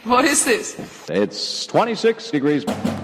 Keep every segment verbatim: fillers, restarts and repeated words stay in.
What is this? It's twenty-six degrees.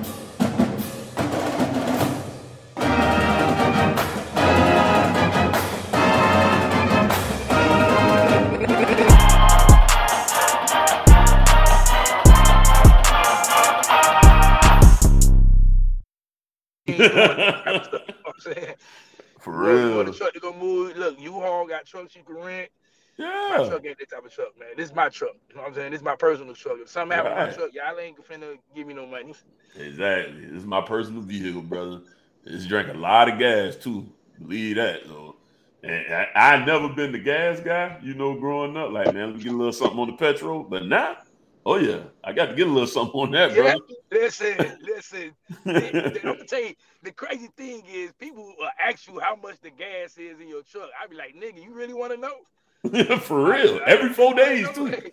For real. You want a truck to go move? Look, U-Haul got trucks you can rent. Yeah. My truck ain't that type of truck, man. This is my truck. You know what I'm saying? This is my personal truck. If something happen Right. to my truck, y'all ain't finna give me no money. Exactly. This is my personal vehicle, brother. It's drank a lot of gas too. Believe that. So, and I, I never been the gas guy, you know, growing up. Like, man, let me get a little something on the petrol. But now, oh yeah, I got to get a little something on that, Yeah, brother. listen, listen. I'm gonna tell you, the crazy thing is, people will ask you how much the gas is in your truck. I be like, nigga, you really want to know? For real, I, I, every four days too. yeah,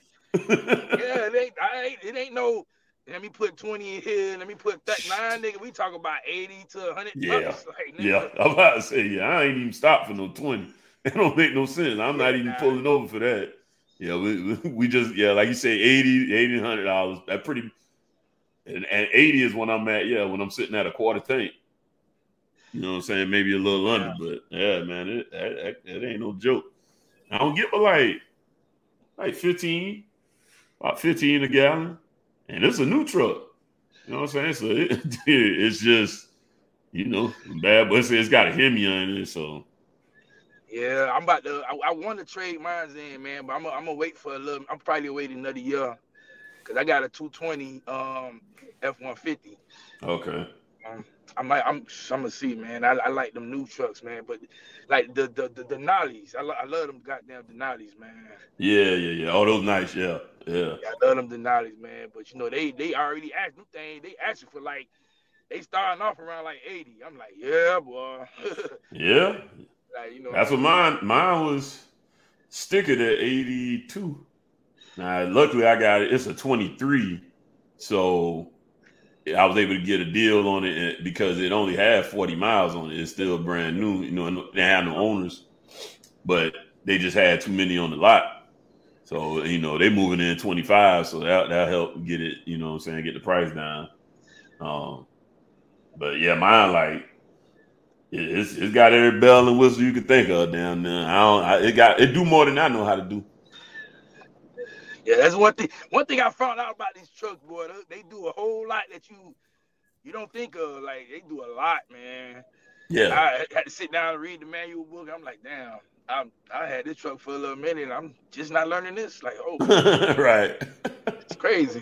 it ain't, I ain't, it ain't no. Let me put twenty in here. Let me put that nine, nigga. We talk about eighty to a hundred. Yeah, bucks. Like, yeah. I'm about to say, yeah. I ain't even stopped for no twenty. It don't make no sense. I'm yeah, not even nah. pulling over for that. Yeah, we we just yeah, like you say, eighty, eighty, one hundred dollars. That pretty. And, and eighty is when I'm at, yeah, when I'm sitting at a quarter tank. You know what I'm saying? Maybe a little yeah. under, but yeah, man, it, it, it ain't no joke. I don't get but like, like fifteen, about fifteen a gallon. And it's a new truck. You know what I'm saying? So it, it's just, you know, bad, but it's, it's got a Hemi on it, so. Yeah, I'm about to, I, I want to trade mine in, man, but I'm going to wait for a little, I'm probably waiting another year. Cause I got a two twenty um F one fifty. Okay. Um, I might. I'm. I'm gonna see, man. I, I like them new trucks, man. But like the the the Denali's, I, lo- I love them goddamn Denali's, man. Yeah, yeah, yeah. All those nice, yeah, yeah. yeah I love them Denali's, man. But you know, they they already asked them thing. They asking for like, they starting off around like eighty. I'm like, yeah, boy. yeah. Like, you know. That's what mine. Mine was stickered at eighty-two. Now, luckily, I got it. It's a twenty-three, so I was able to get a deal on it because it only had forty miles on it. It's still brand new, you know. They had no owners, but they just had too many on the lot. So you know, they moving in twenty-five, so that that helped get it. You know what I'm saying? Get the price down. Um, but yeah, mine like it's it's got every bell and whistle you could think of down there. I don't. I, it got it do more than I know how to do. Yeah, that's one thing. One thing I found out about these trucks, boy, they do a whole lot that you you don't think of. Like, they do a lot, man. Yeah. I had to sit down and read the manual book. I'm like, damn, I I had this truck for a little minute. And I'm just not learning this. Like, oh, right. It's crazy.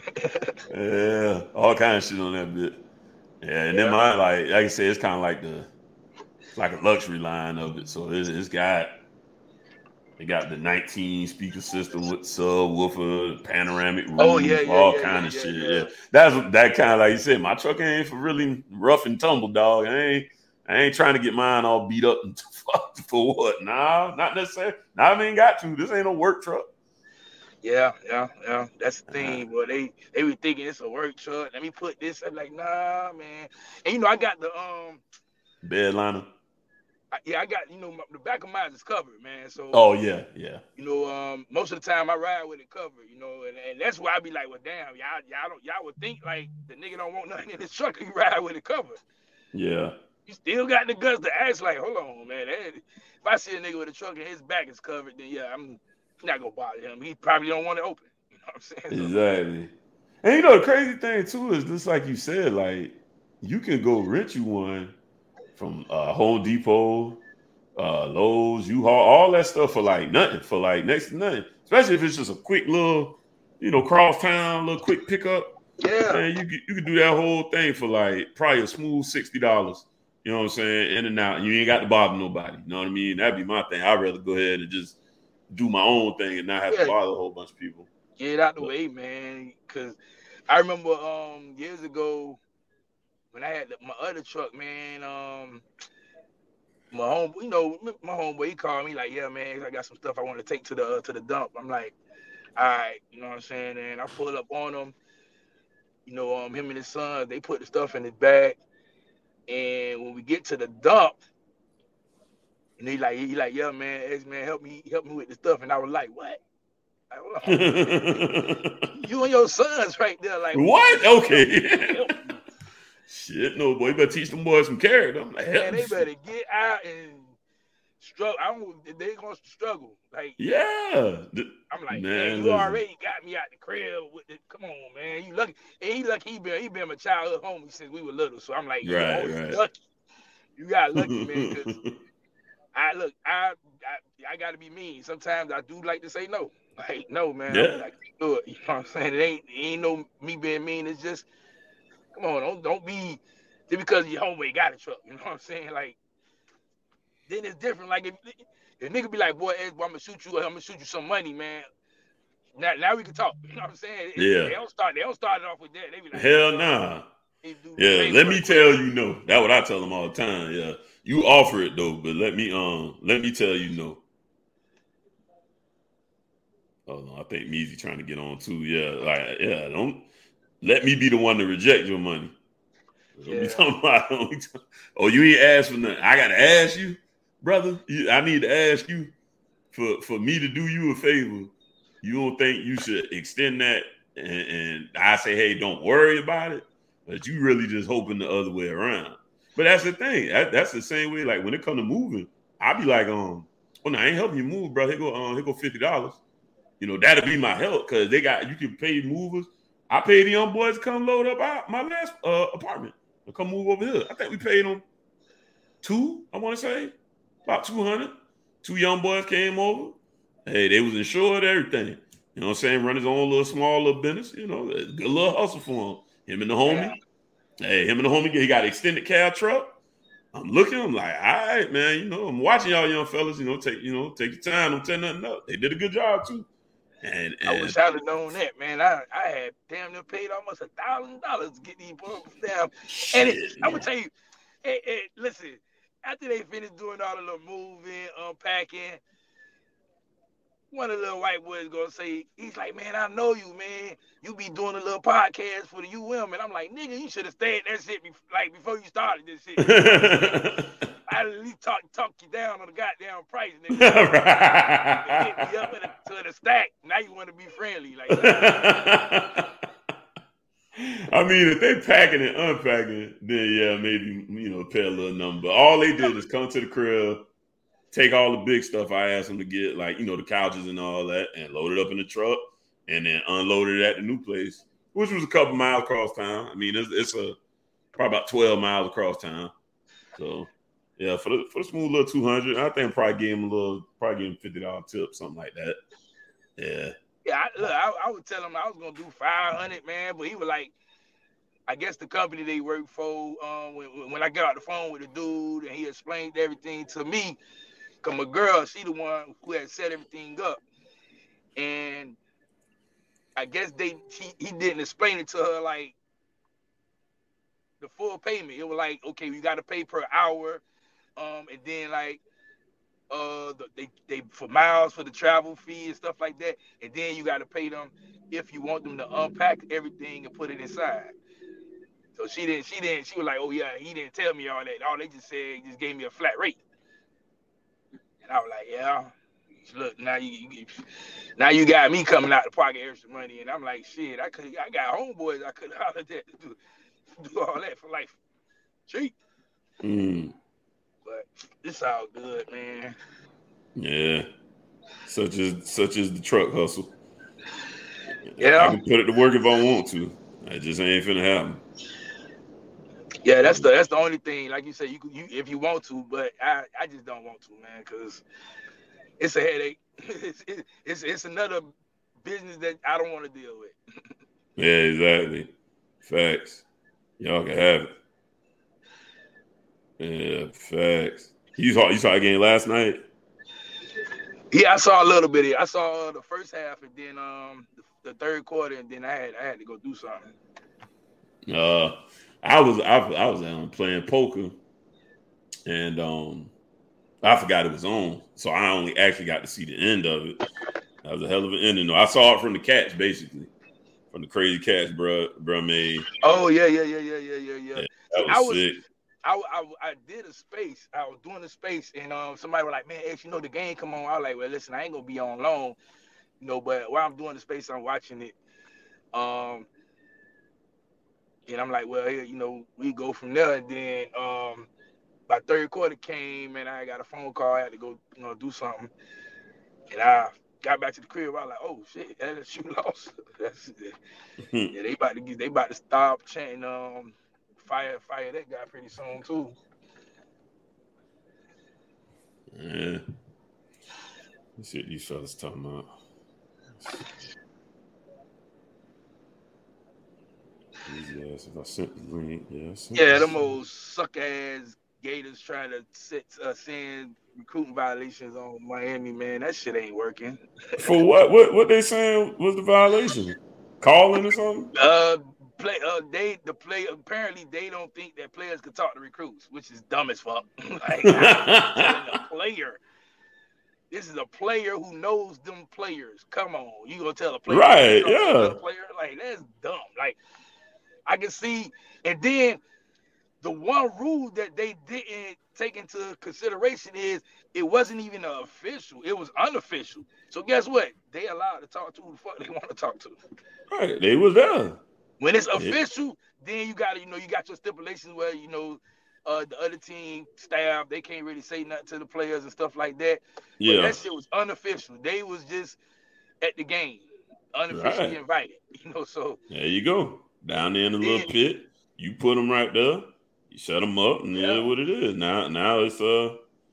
Yeah, all kind of shit on that bit. Yeah, and yeah. then mine, like like I said, it's kind of like the like a luxury line of it. So it's, it's got. They got the nineteen speaker system with subwoofer, panoramic roof, oh, yeah, yeah, all yeah, kind yeah, of yeah, shit. Yeah. Yeah, that's that kind of like you said. My truck ain't for really rough and tumble, dog. I ain't, I ain't trying to get mine all beat up and fucked for what? Nah, not necessarily. Nah, I ain't got to. This ain't no work truck. Yeah, yeah, yeah. That's the thing, boy. They they be thinking it's a work truck. Let me put this. I'm like, nah, man. And you know, I got the um bed liner. I, yeah, I got, you know, my, the back of mine is covered, man. So, oh yeah, yeah. You know, um, most of the time I ride with it covered, you know, and, and that's why I be like, well, damn, y'all, y'all don't, y'all would think like the nigga don't want nothing in his truck. You ride with it covered. Yeah. You still got the guts to ask, like, hold on, man. That, if I see a nigga with a truck and his back is covered, then yeah, I'm not gonna bother him. He probably don't want to open. You know what I'm saying? Exactly. And you know the crazy thing too is just like you said, like you can go rent you one from uh, Home Depot, uh, Lowe's, U-Haul, all that stuff for like nothing, for like next to nothing. Especially if it's just a quick little, you know, cross town, little quick pickup. Yeah. Man, you could, you could do that whole thing for like probably a smooth sixty dollars. You know what I'm saying? In and out. You ain't got to bother nobody. You know what I mean? That'd be my thing. I'd rather go ahead and just do my own thing and not have yeah. to bother a whole bunch of people. Get it out the but, way, man. Because I remember um, years ago, when I had the, my other truck, man, um, my home, you know, my homeboy, he called me like, yeah, man, I got some stuff I want to take to the uh, to the dump. I'm like, all right, you know what I'm saying? And I pull up on him, you know, um, him and his son, they put the stuff in his bag. And when we get to the dump, and he like, he like, yeah, man, X man, help me, help me with the stuff. And I was like, what? Like, hold on. You and your sons right there. Like, what? Okay. Shit, no, boy. You better teach them boys some character. I'm like, man, they better get out and struggle. I don't. They gonna struggle. Like, yeah. I'm like, man, man you listen. already got me out the crib. With the, come on, man. You lucky. And he lucky. He been he been my childhood homie since we were little. So I'm like, right, you right. lucky. You got lucky, man. Cause I look, I, I, I got to be mean. Sometimes I do like to say no. Like, no, man. Yeah. I can't do it. You know what I'm saying? It ain't, it ain't no me being mean. It's just, come on, don't, don't be just because your homeboy got a truck. You know what I'm saying? Like, then it's different. Like, if, if nigga be like, boy, I'm gonna shoot you. I'm gonna shoot you some money, man. Now, now we can talk. You know what I'm saying? It, yeah. They don't start. They don't start it off with that. They be like, hell nah. Yeah, let me tell you no. That's what I tell them all the time. Yeah, you offer it though, but let me um let me tell you no. Oh no, I think Meezy trying to get on too. Yeah, like yeah, don't let me be the one to reject your money. Don't yeah. be talking about, don't be talking, oh, you ain't asked for nothing. I gotta ask you, brother. You, I need to ask you for for me to do you a favor. You don't think you should extend that? And, and I say, hey, don't worry about it. But you really just hoping the other way around. But that's the thing. That, that's the same way. Like when it come to moving, I be like, um, well, no, I ain't helping you move, bro. Here go, um, here go fifty dollars. You know, that'll be my help because they got you can pay movers. I paid the young boys to come load up our, my last uh, apartment and come move over here. I think we paid them two. I want to say about two hundred. Two young boys came over. Hey, they was insured, everything. You know what I'm saying? Run his own little small little business. You know, good little hustle for him. Him and the homie. Yeah. Hey, him and the homie, he got an extended cab truck. I'm looking, I'm like, all right, man, you know, I'm watching y'all young fellas, you know, take, you know, take your time, don't tell nothing up. They did a good job too. And, and I wish I'd have known that, man. I, I had damn near paid almost a thousand dollars to get these books down. And it, I'm gonna tell you, hey, hey, listen, after they finished doing all the little moving, unpacking, one of the little white boys gonna say, he's like, man, I know you, man. You be doing a little podcast for the U M. And I'm like, nigga, you should have stayed that shit be- like before you started this shit. I at least talk talk you down on the goddamn price, nigga. Right. Hit me up to the, to the stack. Now you want to be friendly. Like, I mean, if they packing and unpacking, then yeah, maybe, you know, pay a little number. But all they did is come to the crib, take all the big stuff I asked them to get, like, you know, the couches and all that, and load it up in the truck, and then unload it at the new place, which was a couple miles across town. I mean, it's, it's a probably about twelve miles across town. So, yeah, for the for the smooth little two hundred, I think I probably gave him a little, probably gave him fifty dollars tip, something like that. Yeah. Yeah, I, look, I, I would tell him I was going to do five hundred, man, but he was like, I guess the company they work for, um, when, when I got out the phone with the dude and he explained everything to me, because my girl, she the one who had set everything up. And I guess they he, he didn't explain it to her like the full payment. It was like, okay, we got to pay per hour. Um, and then like uh the, they they for miles for the travel fee and stuff like that. And then you got to pay them if you want them to unpack everything and put it inside. So she didn't she didn't she was like, oh yeah, he didn't tell me all that. All they just said, he just gave me a flat rate. And I was like, yeah. Look, now you, you now you got me coming out to pocket extra money, and I'm like, shit, I could I got homeboys I could holler at to do, do all that for life cheap. Mm. But it's all good, man. Yeah. Such as such as the truck hustle. Yeah. I can put it to work if I want to. I just ain't finna happen. Yeah, that's the that's the only thing. Like you said, you you if you want to, but I, I just don't want to, man, because it's a headache. It's, it's it's another business that I don't want to deal with. Yeah, exactly. Facts. Y'all can have it. Yeah, facts. You saw you saw a game last night? Yeah, I saw a little bit of it. I saw the first half and then um the, the third quarter, and then I had I had to go do something. Uh, I was I, I was um, playing poker, and um. I forgot it was on, so I only actually got to see the end of it. That was a hell of an ending. I saw it from the catch, basically, from the crazy catch, bro. Bro made. Oh yeah, yeah, yeah, yeah, yeah, yeah, yeah. yeah that was, I was sick. I, I I did a space. I was doing a space, and um, somebody was like, "Man, X, you know the game come on." I was like, "Well, listen, I ain't gonna be on long." You know, but while I'm doing the space, I'm watching it. Um, and I'm like, well, here, you know, we go from there. And then um, by third quarter came, and I got a phone call. I had to go, you know, do something. And I got back to the crib. I was like, oh shit, L S U lost. That's, yeah, they about to get, they about to stop chanting, um, fire, fire that guy pretty soon too. Yeah. Let's see what these fellas talking about. Yes, if I sent the link, yeah. Yeah, them old suck ass Gators trying to sit, uh, send recruiting violations on Miami, man. That shit ain't working. For what? What? What they saying was the violation? Calling or something? Uh, play. Uh, they the play. Apparently, they don't think that players can talk to recruits, which is dumb as fuck. Like, a player. This is a player who knows them players. Come on, you gonna tell a player? Right? Yeah. Player like that's dumb. Like I can see, and then the one rule that they didn't take into consideration is it wasn't even an official; it was unofficial. So guess what? They allowed to talk to who the fuck they want to talk to. Right? They was there. When it's official, yeah. Then you got to, you know, you got your stipulations where you know. Uh, the other team staff, they can't really say nothing to the players and stuff like that. Yeah. But that shit was unofficial. They was just at the game, unofficially right. invited. You know, so there you go. Down there in the then, little pit, you put them right there. You set them up, and yeah. That's what it is. Now, now it's uh,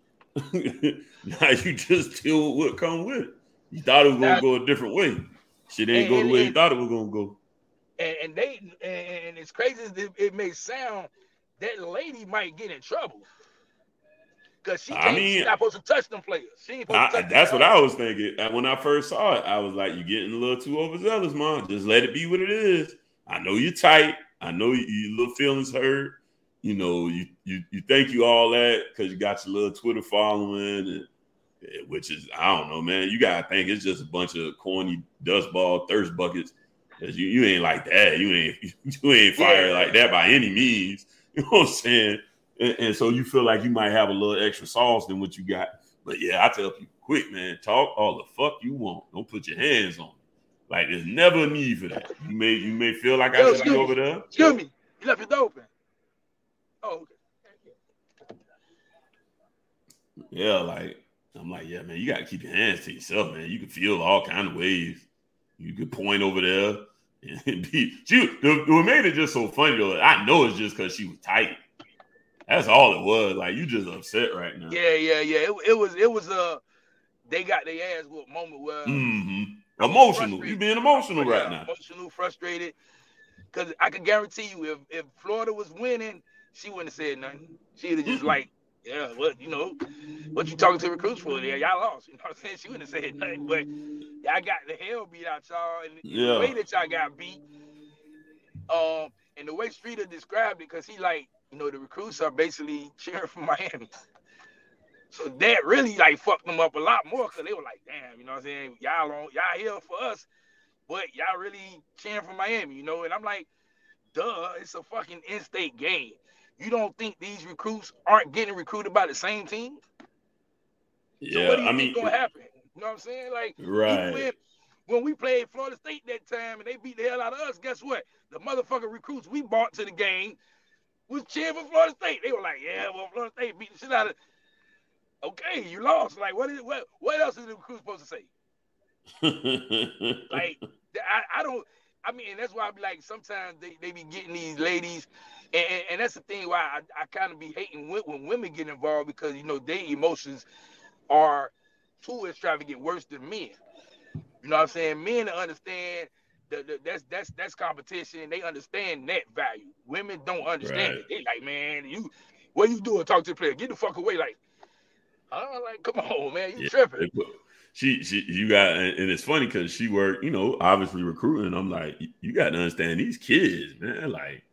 now you just deal with what come with it. You thought it was gonna now, go a different way. Shit ain't and, go the way and, you thought it was gonna go. And, and they and, and it's crazy as it, it may sound. That lady might get in trouble because she can't, I mean, she's not supposed to touch them players. She ain't supposed I, to touch that's them what I was thinking. When I first saw it, I was like, you're getting a little too overzealous, man. Just let it be what it is. I know you're tight. I know you, your little feelings hurt. You know, you you you think you all that because you got your little Twitter following, and, which is, I don't know, man. You got to think it's just a bunch of corny dustball thirst buckets. Because you, you ain't like that. You ain't you ain't fired yeah. like that by any means. You know what I'm saying? And, and so you feel like you might have a little extra sauce than what you got. But yeah, I tell people, quick, man, talk all the fuck you want. Don't put your hands on it. Like, there's never a need for that. You may you may feel like Yo, I should be over there. Excuse me. You left your door open. Oh, okay. Yeah, like, I'm like, yeah, man, you got to keep your hands to yourself, man. You can feel all kind of ways. You could point over there. And be, she, the, what made it just so funny, though, I know it's just because she was tight. That's all it was. Like, you just upset right now. Yeah, yeah, yeah. It, it was, it was a, uh, they got their ass with a moment where. Mm-hmm. Emotional. You being emotional right now. Emotional, frustrated. Because I can guarantee you, if, if Florida was winning, she wouldn't have said nothing. She'd have just mm-hmm. like, yeah, what, you know, what you talking to recruits for there? Y'all lost. You know what I'm saying? She wouldn't have said nothing. But y'all got the hell beat out y'all. And yeah. the way that y'all got beat, um, and the way Streeter described it, because he like, you know, the recruits are basically cheering for Miami. So that really like fucked them up a lot more because they were like, damn, you know what I'm saying? Y'all on, y'all here for us, but y'all really cheering for Miami, you know? And I'm like, duh, it's a fucking in-state game. You don't think these recruits aren't getting recruited by the same team? Yeah, so what do you I think mean, gonna happen? You know what I'm saying? Like, right. when, when we played Florida State that time and they beat the hell out of us, guess what? The motherfucking recruits we brought to the game was cheering for Florida State. They were like, yeah, well, Florida State beat the shit out of. Okay, you lost. Like, what is what? What else is the recruit supposed to say? Like, I, I don't. I mean, that's why I be like, sometimes they, they be getting these ladies, and, and, and that's the thing why I, I kind of be hating when, when women get involved because, you know, their emotions are too extravagant, worse than men. You know what I'm saying? Men understand that the, that's that's that's competition. They understand net value. Women don't understand right. it. They like, man, you what you doing? Talk to the player. Get the fuck away. Like, I'm like, come on, man, you yeah, tripping. She, she, you got, and it's funny because she worked, you know, obviously recruiting. I'm like, you got to understand these kids, man. Like,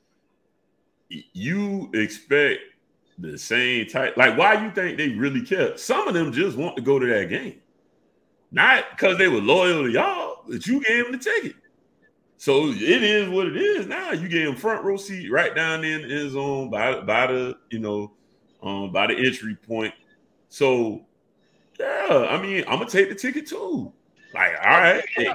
you expect the same type. Like, why you think they really care? Some of them just want to go to that game, not because they were loyal to y'all, but you gave them the ticket. So it is what it is. Now you gave them front row seat right down in the end zone by by the, you know, um, by the entry point. So. Yeah, I mean, I'm gonna take the ticket too. Like, all right, hey,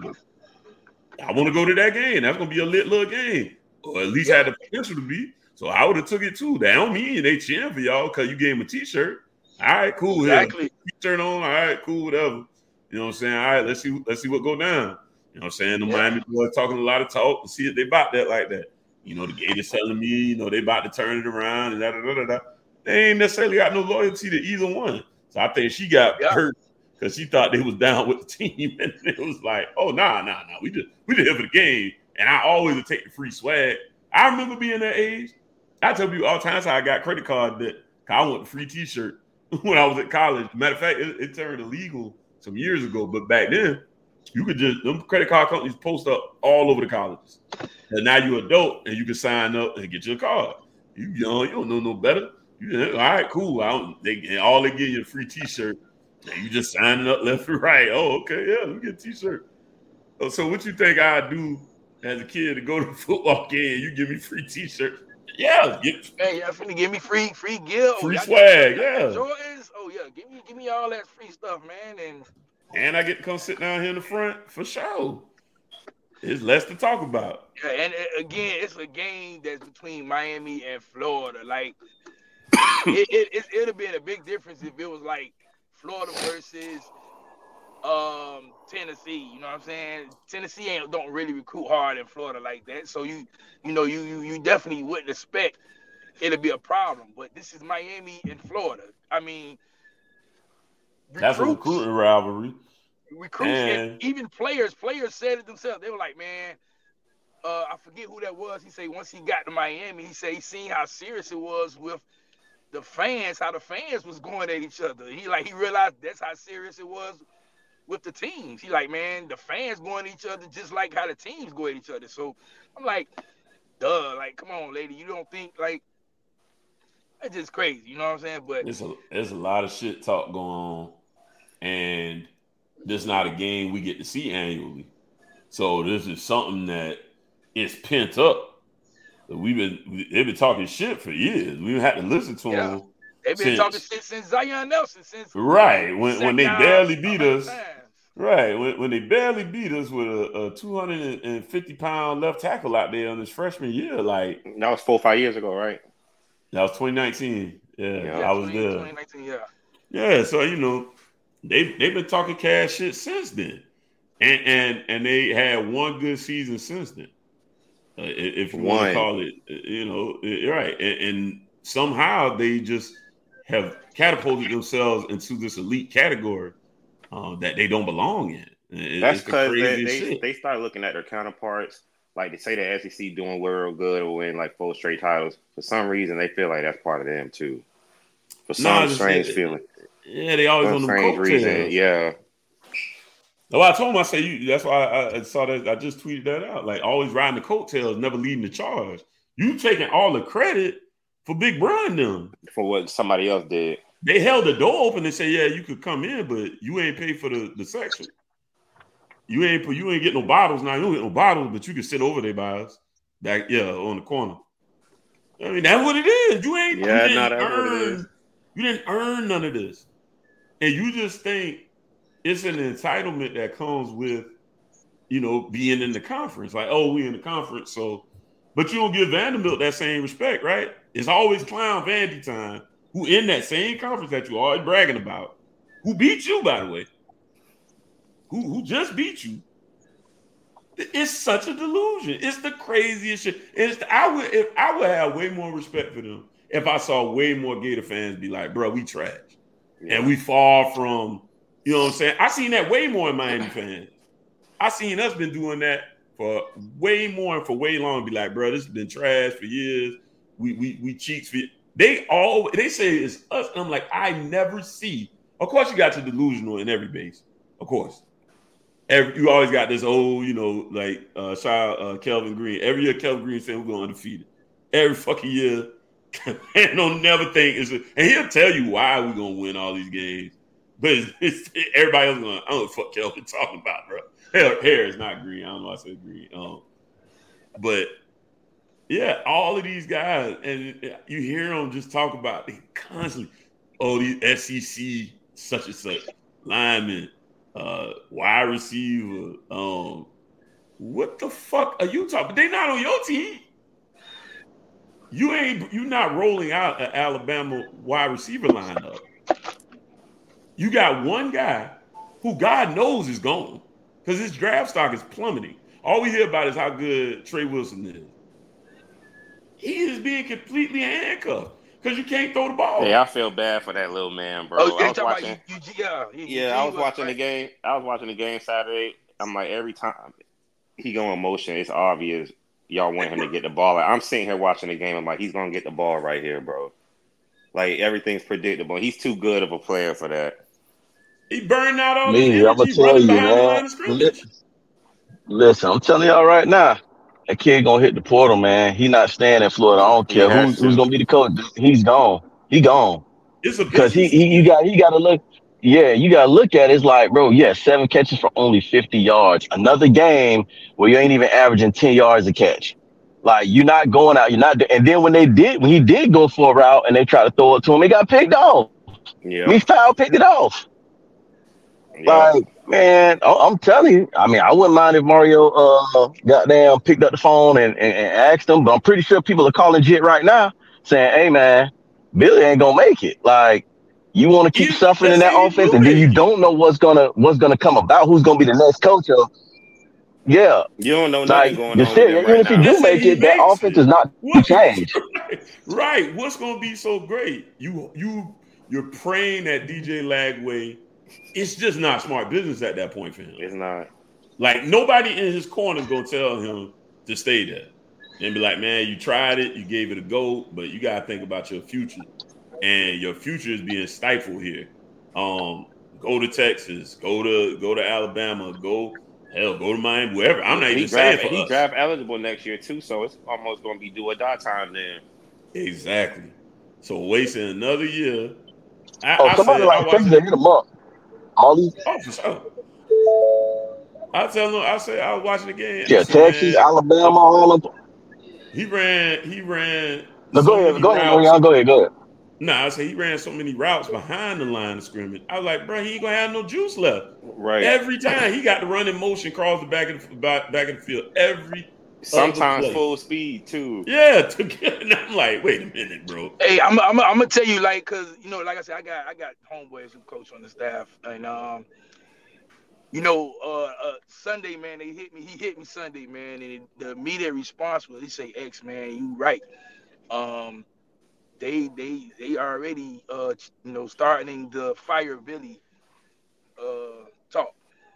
I want to go to that game. That's gonna be a lit little game, or at least Yeah. had the potential to be. So I would have took it too. That don't mean they cheering for y'all because you gave them a T-shirt. All right, cool. Exactly. Yeah, T-shirt on. All right, cool. Whatever. You know what I'm saying? All right, let's see. Let's see what go down. You know what I'm saying? The Yeah. Miami boys talking a lot of talk to see if they bought that like that. You know, the Gators telling me, you know, they about to turn it around and da da da da da. They ain't necessarily got no loyalty to either one. So I think she got Yeah. hurt because she thought they was down with the team, and it was like, oh nah, nah, nah. We just we just here for the game. And I always would take the free swag. I remember being that age. I tell people all the times how I got credit card debt. I want a free T-shirt when I was at college. Matter of fact, it, it turned illegal some years ago, but back then you could just them credit card companies post up all over the colleges. And now you're adult and you can sign up and get your card. You young, you don't know no better. You, all right, cool. I don't, they and all they give you a free T-shirt. And you just signing up left and right. Oh, okay, yeah, let me get a T-shirt. Oh, so what you think I do as a kid to go to a football game? You give me free T-shirt. Yeah, get Man, y'all finna give me free free gear. free oh, swag. got, Yeah, Jordans. Oh yeah, give me give me all that free stuff, man. And and I get to come sit down here in the front for sure. It's less to talk about. yeah, and uh, again, it's a game that's between Miami and Florida. Like it, it, it it'd have been a big difference if it was like Florida versus um Tennessee. You know what I'm saying? Tennessee ain't don't really recruit hard in Florida like that. So you you know you you, you definitely wouldn't expect it'll be a problem. But this is Miami and Florida. I mean, That's a recruits- recruiting rivalry. recruits And- and even players, players said it themselves. They were like, man, uh, I forget who that was. He said once he got to Miami, he said he seen how serious it was with the fans, how the fans was going at each other. He like he realized that's how serious it was with the teams. He like, man, the fans going at each other just like how the teams go at each other. So I'm like, duh, like, come on, lady, you don't think like that's just crazy, you know what I'm saying? But It's a it's a lot of shit talk going on, and this is not a game we get to see annually. So this is something that is pent up. We've been they've been talking shit for years. We had to listen to Yeah. them. they've been Since- talking shit since Zion Nelson, since Right, when when they Sack barely Down, beat all us. that time. Right, when, when they barely beat us with a, a two hundred fifty pound left tackle out there on his freshman year, like That was four or five years ago, right? that was twenty nineteen. Yeah, Yeah, I was twenty there. twenty nineteen, yeah. Yeah, so you know, they they've been talking cash shit since then, and and and they had one good season since then. Uh, if you want to One. call it, you know, right, and, and somehow they just have catapulted themselves into this elite category uh, that they don't belong in. It- That's it's the because they, craziest they, shit. they started looking at their counterparts. Like they say the S E C doing real good or win like four straight titles. For some reason, they feel like that's part of them too. For some Nah, just- strange it- feeling. Yeah, they always Some on the strange reason. coattails. Yeah. Well, I told him, I said, you, that's why I, I saw that. I just tweeted that out. Like, always riding the coattails, never leading the charge. You taking all the credit for Big Bron them. For what somebody else did. They held the door open and said, yeah, you could come in, but you ain't paid for the, the section. You ain't you ain't get no bottles now. You don't get no bottles, but you can sit over there by us. Back, yeah, on the corner. I mean, that's what it is. You ain't Yeah, you no, didn't that's what it earn is. you didn't earn none of this. And you just think it's an entitlement that comes with, you know, being in the conference. Like, oh, we in the conference, so but you don't give Vanderbilt that same respect, right? It's always clown Vandy time, who in that same conference that you always bragging about, who beat you, by the way. Who who just beat you. It's such a delusion. It's the craziest shit. It's the, I would if I would have way more respect for them if I saw way more Gator fans be like, bro, we trash. Yeah. And we far from, you know what I'm saying? I seen that way more in Miami fans. I seen us been doing that for way more and for way long. Be like, bro, this has been trash for years. We we we cheats for they all they say it's us. I'm like, I never see. Of course, you got your delusional in every base. Of course. Every, you always got this old, you know, like uh, Shy, uh, Kelvin Green. Every year, Kelvin Green saying we're going undefeated. Every fucking year, and don't never think it's. A, and he'll tell you why we're gonna win all these games. But it's, it's, everybody else going, I don't know what the fuck Kelvin talking about, bro. Hair, hair is not green. I don't know why I said green. Um, but yeah, all of these guys, and you hear them just talk about they constantly. Oh, these S E C such and such linemen. uh, wide receiver. Um, what the fuck are you talking? They not on your team. You ain't you not rolling out an Alabama wide receiver lineup. You got one guy who God knows is gone because his draft stock is plummeting. All we hear about is how good Trey Wilson is. He is being completely handcuffed because you can't throw the ball. Yeah, I feel bad for that little man, bro. Oh, I was watching. about you, you, yeah, you, yeah, I was watching the game. I was watching the game Saturday. I'm like, every time he go in motion, it's obvious y'all want him to get the ball. Like, I'm sitting here watching the game. I'm like, he's gonna get the ball right here, bro. Like, everything's predictable. He's too good of a player for that. He burned out all Me, his I'm gonna energy tell running you, behind the man. line of scrimmage. Listen, I'm telling y'all right now, that kid gonna hit the portal, man. He not staying in Florida. I don't He care who, has to. who's gonna be the coach. He's gone. He gone. It's a Because he, business. he you got he got to look. Yeah, you got to look at it. It's like, bro, yeah, seven catches for only fifty yards. Another game where you ain't even averaging ten yards a catch. Like, you're not going out. You're not. And then when they did, when he did go for a route and they tried to throw it to him, he got picked off. Yeah. Me foul picked it off. Yeah. Like, man, I- I'm telling you. I mean, I wouldn't mind if Mario, uh, goddamn, picked up the phone and, and, and asked him. But I'm pretty sure people are calling Jit right now, saying, "Hey, man, Billy ain't gonna make it. Like, you want to keep You- suffering in let's that say you offense, do and then you make it. don't know what's gonna what's gonna come about. Who's gonna be the next coach of?" Yeah, You don't know like nothing going you on said, with them even right if you now. do Let's say make he it, that makes offense it. is not What- changed. Right, right. What's going to be so great? You you you're praying that D J Lagway. It's just not smart business at that point for him. It's not. Like, nobody in his corner is going to tell him to stay there and be like, man, you tried it, you gave it a go, but you got to think about your future, and your future is being stifled here. Um, go to Texas, go to go to Alabama, go hell, go to Miami, wherever. I'm not he even saying draft, for he us. draft eligible next year too, so it's almost going to be do or die time then. Exactly. So wasting another year. I, Oh, I somebody said, I like watched Texas it. hit him up. All these, Oh, for sure. I tell them, I said I was watching the game. yeah, I said, Texas, man, Alabama, all of them. he ran, he ran No, so go ahead, many go ahead, routes. Marion, go ahead, go ahead. Nah, I said he ran so many routes behind the line of scrimmage. I was like, bro, he ain't gonna have no juice left. Right. Every time he got to run in motion, cross the back of the back, back of the field. Every Sometimes play. full speed too. Yeah, to get, and I'm like, wait a minute, bro. Hey, I'm I'm I'm gonna tell you, like, cause you know, like I said, I got I got homeboys who coach on the staff, and um, you know, uh, uh Sunday, man, they hit me. He hit me Sunday, man, and it, the immediate response was, he say, "X, man, you right. Um, they they they already uh you know starting the Fire Billy uh talk,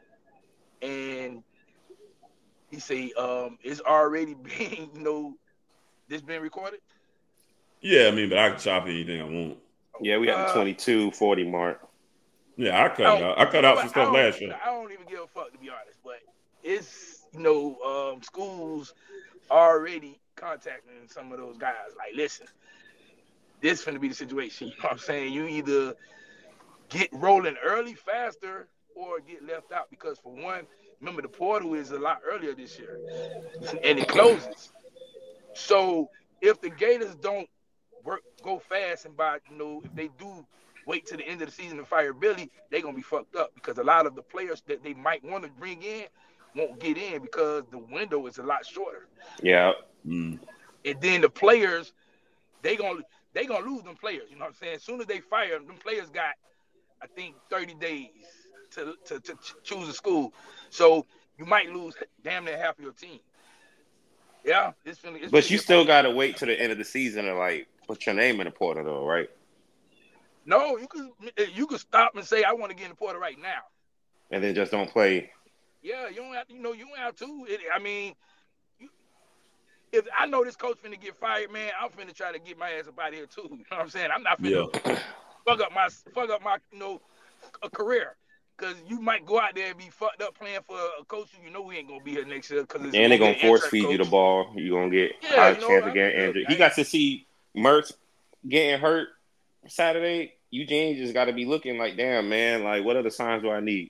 and he say um it's already being you know this being recorded." Yeah, I mean, but I can chop anything I want. Yeah, we got the Uh, twenty-two forty mark. Yeah, I cut I it out. I cut out some I stuff don't- last year. I don't even give a fuck, to be honest, but it's you know um, schools already contacting some of those guys. Like, listen, this finna be the situation. You know what I'm saying? You either get rolling early, faster, or get left out because, for one, remember the portal is a lot earlier this year, and it closes. So if the Gators don't work go fast and by you know if they do wait to the end of the season to fire Billy, they're gonna be fucked up because a lot of the players that they might want to bring in won't get in because the window is a lot shorter. Yeah. Mm. And then the players, they gonna they gonna lose them players. You know what I'm saying? As soon as they fire them, them players got, I think, thirty days to to, to choose a school. So you might lose damn near half of your team. Yeah, it's finna, it's But finna you get still fun. got to wait to the end of the season to like put your name in the portal, though, right? No, you can you can stop and say I want to get in the portal right now. And then just don't play. Yeah, you don't have to, you know you don't have to. It, I mean, you, if I know this coach finna get fired, man, I'm finna try to get my ass up out of here too. You know what I'm saying? I'm not finna Yeah. fuck up my fuck up my you know a career. Cause you might go out there and be fucked up playing for a coach who you know we ain't gonna be here next year. Cause it's And they're gonna going be to an force interim feed you the coach. ball. You're going to get Yeah, high you know, chance I of getting mean, injured. look, He I- got to see Mertz getting hurt Saturday. Eugene just got to be looking like, damn, man, like, what other signs do I need?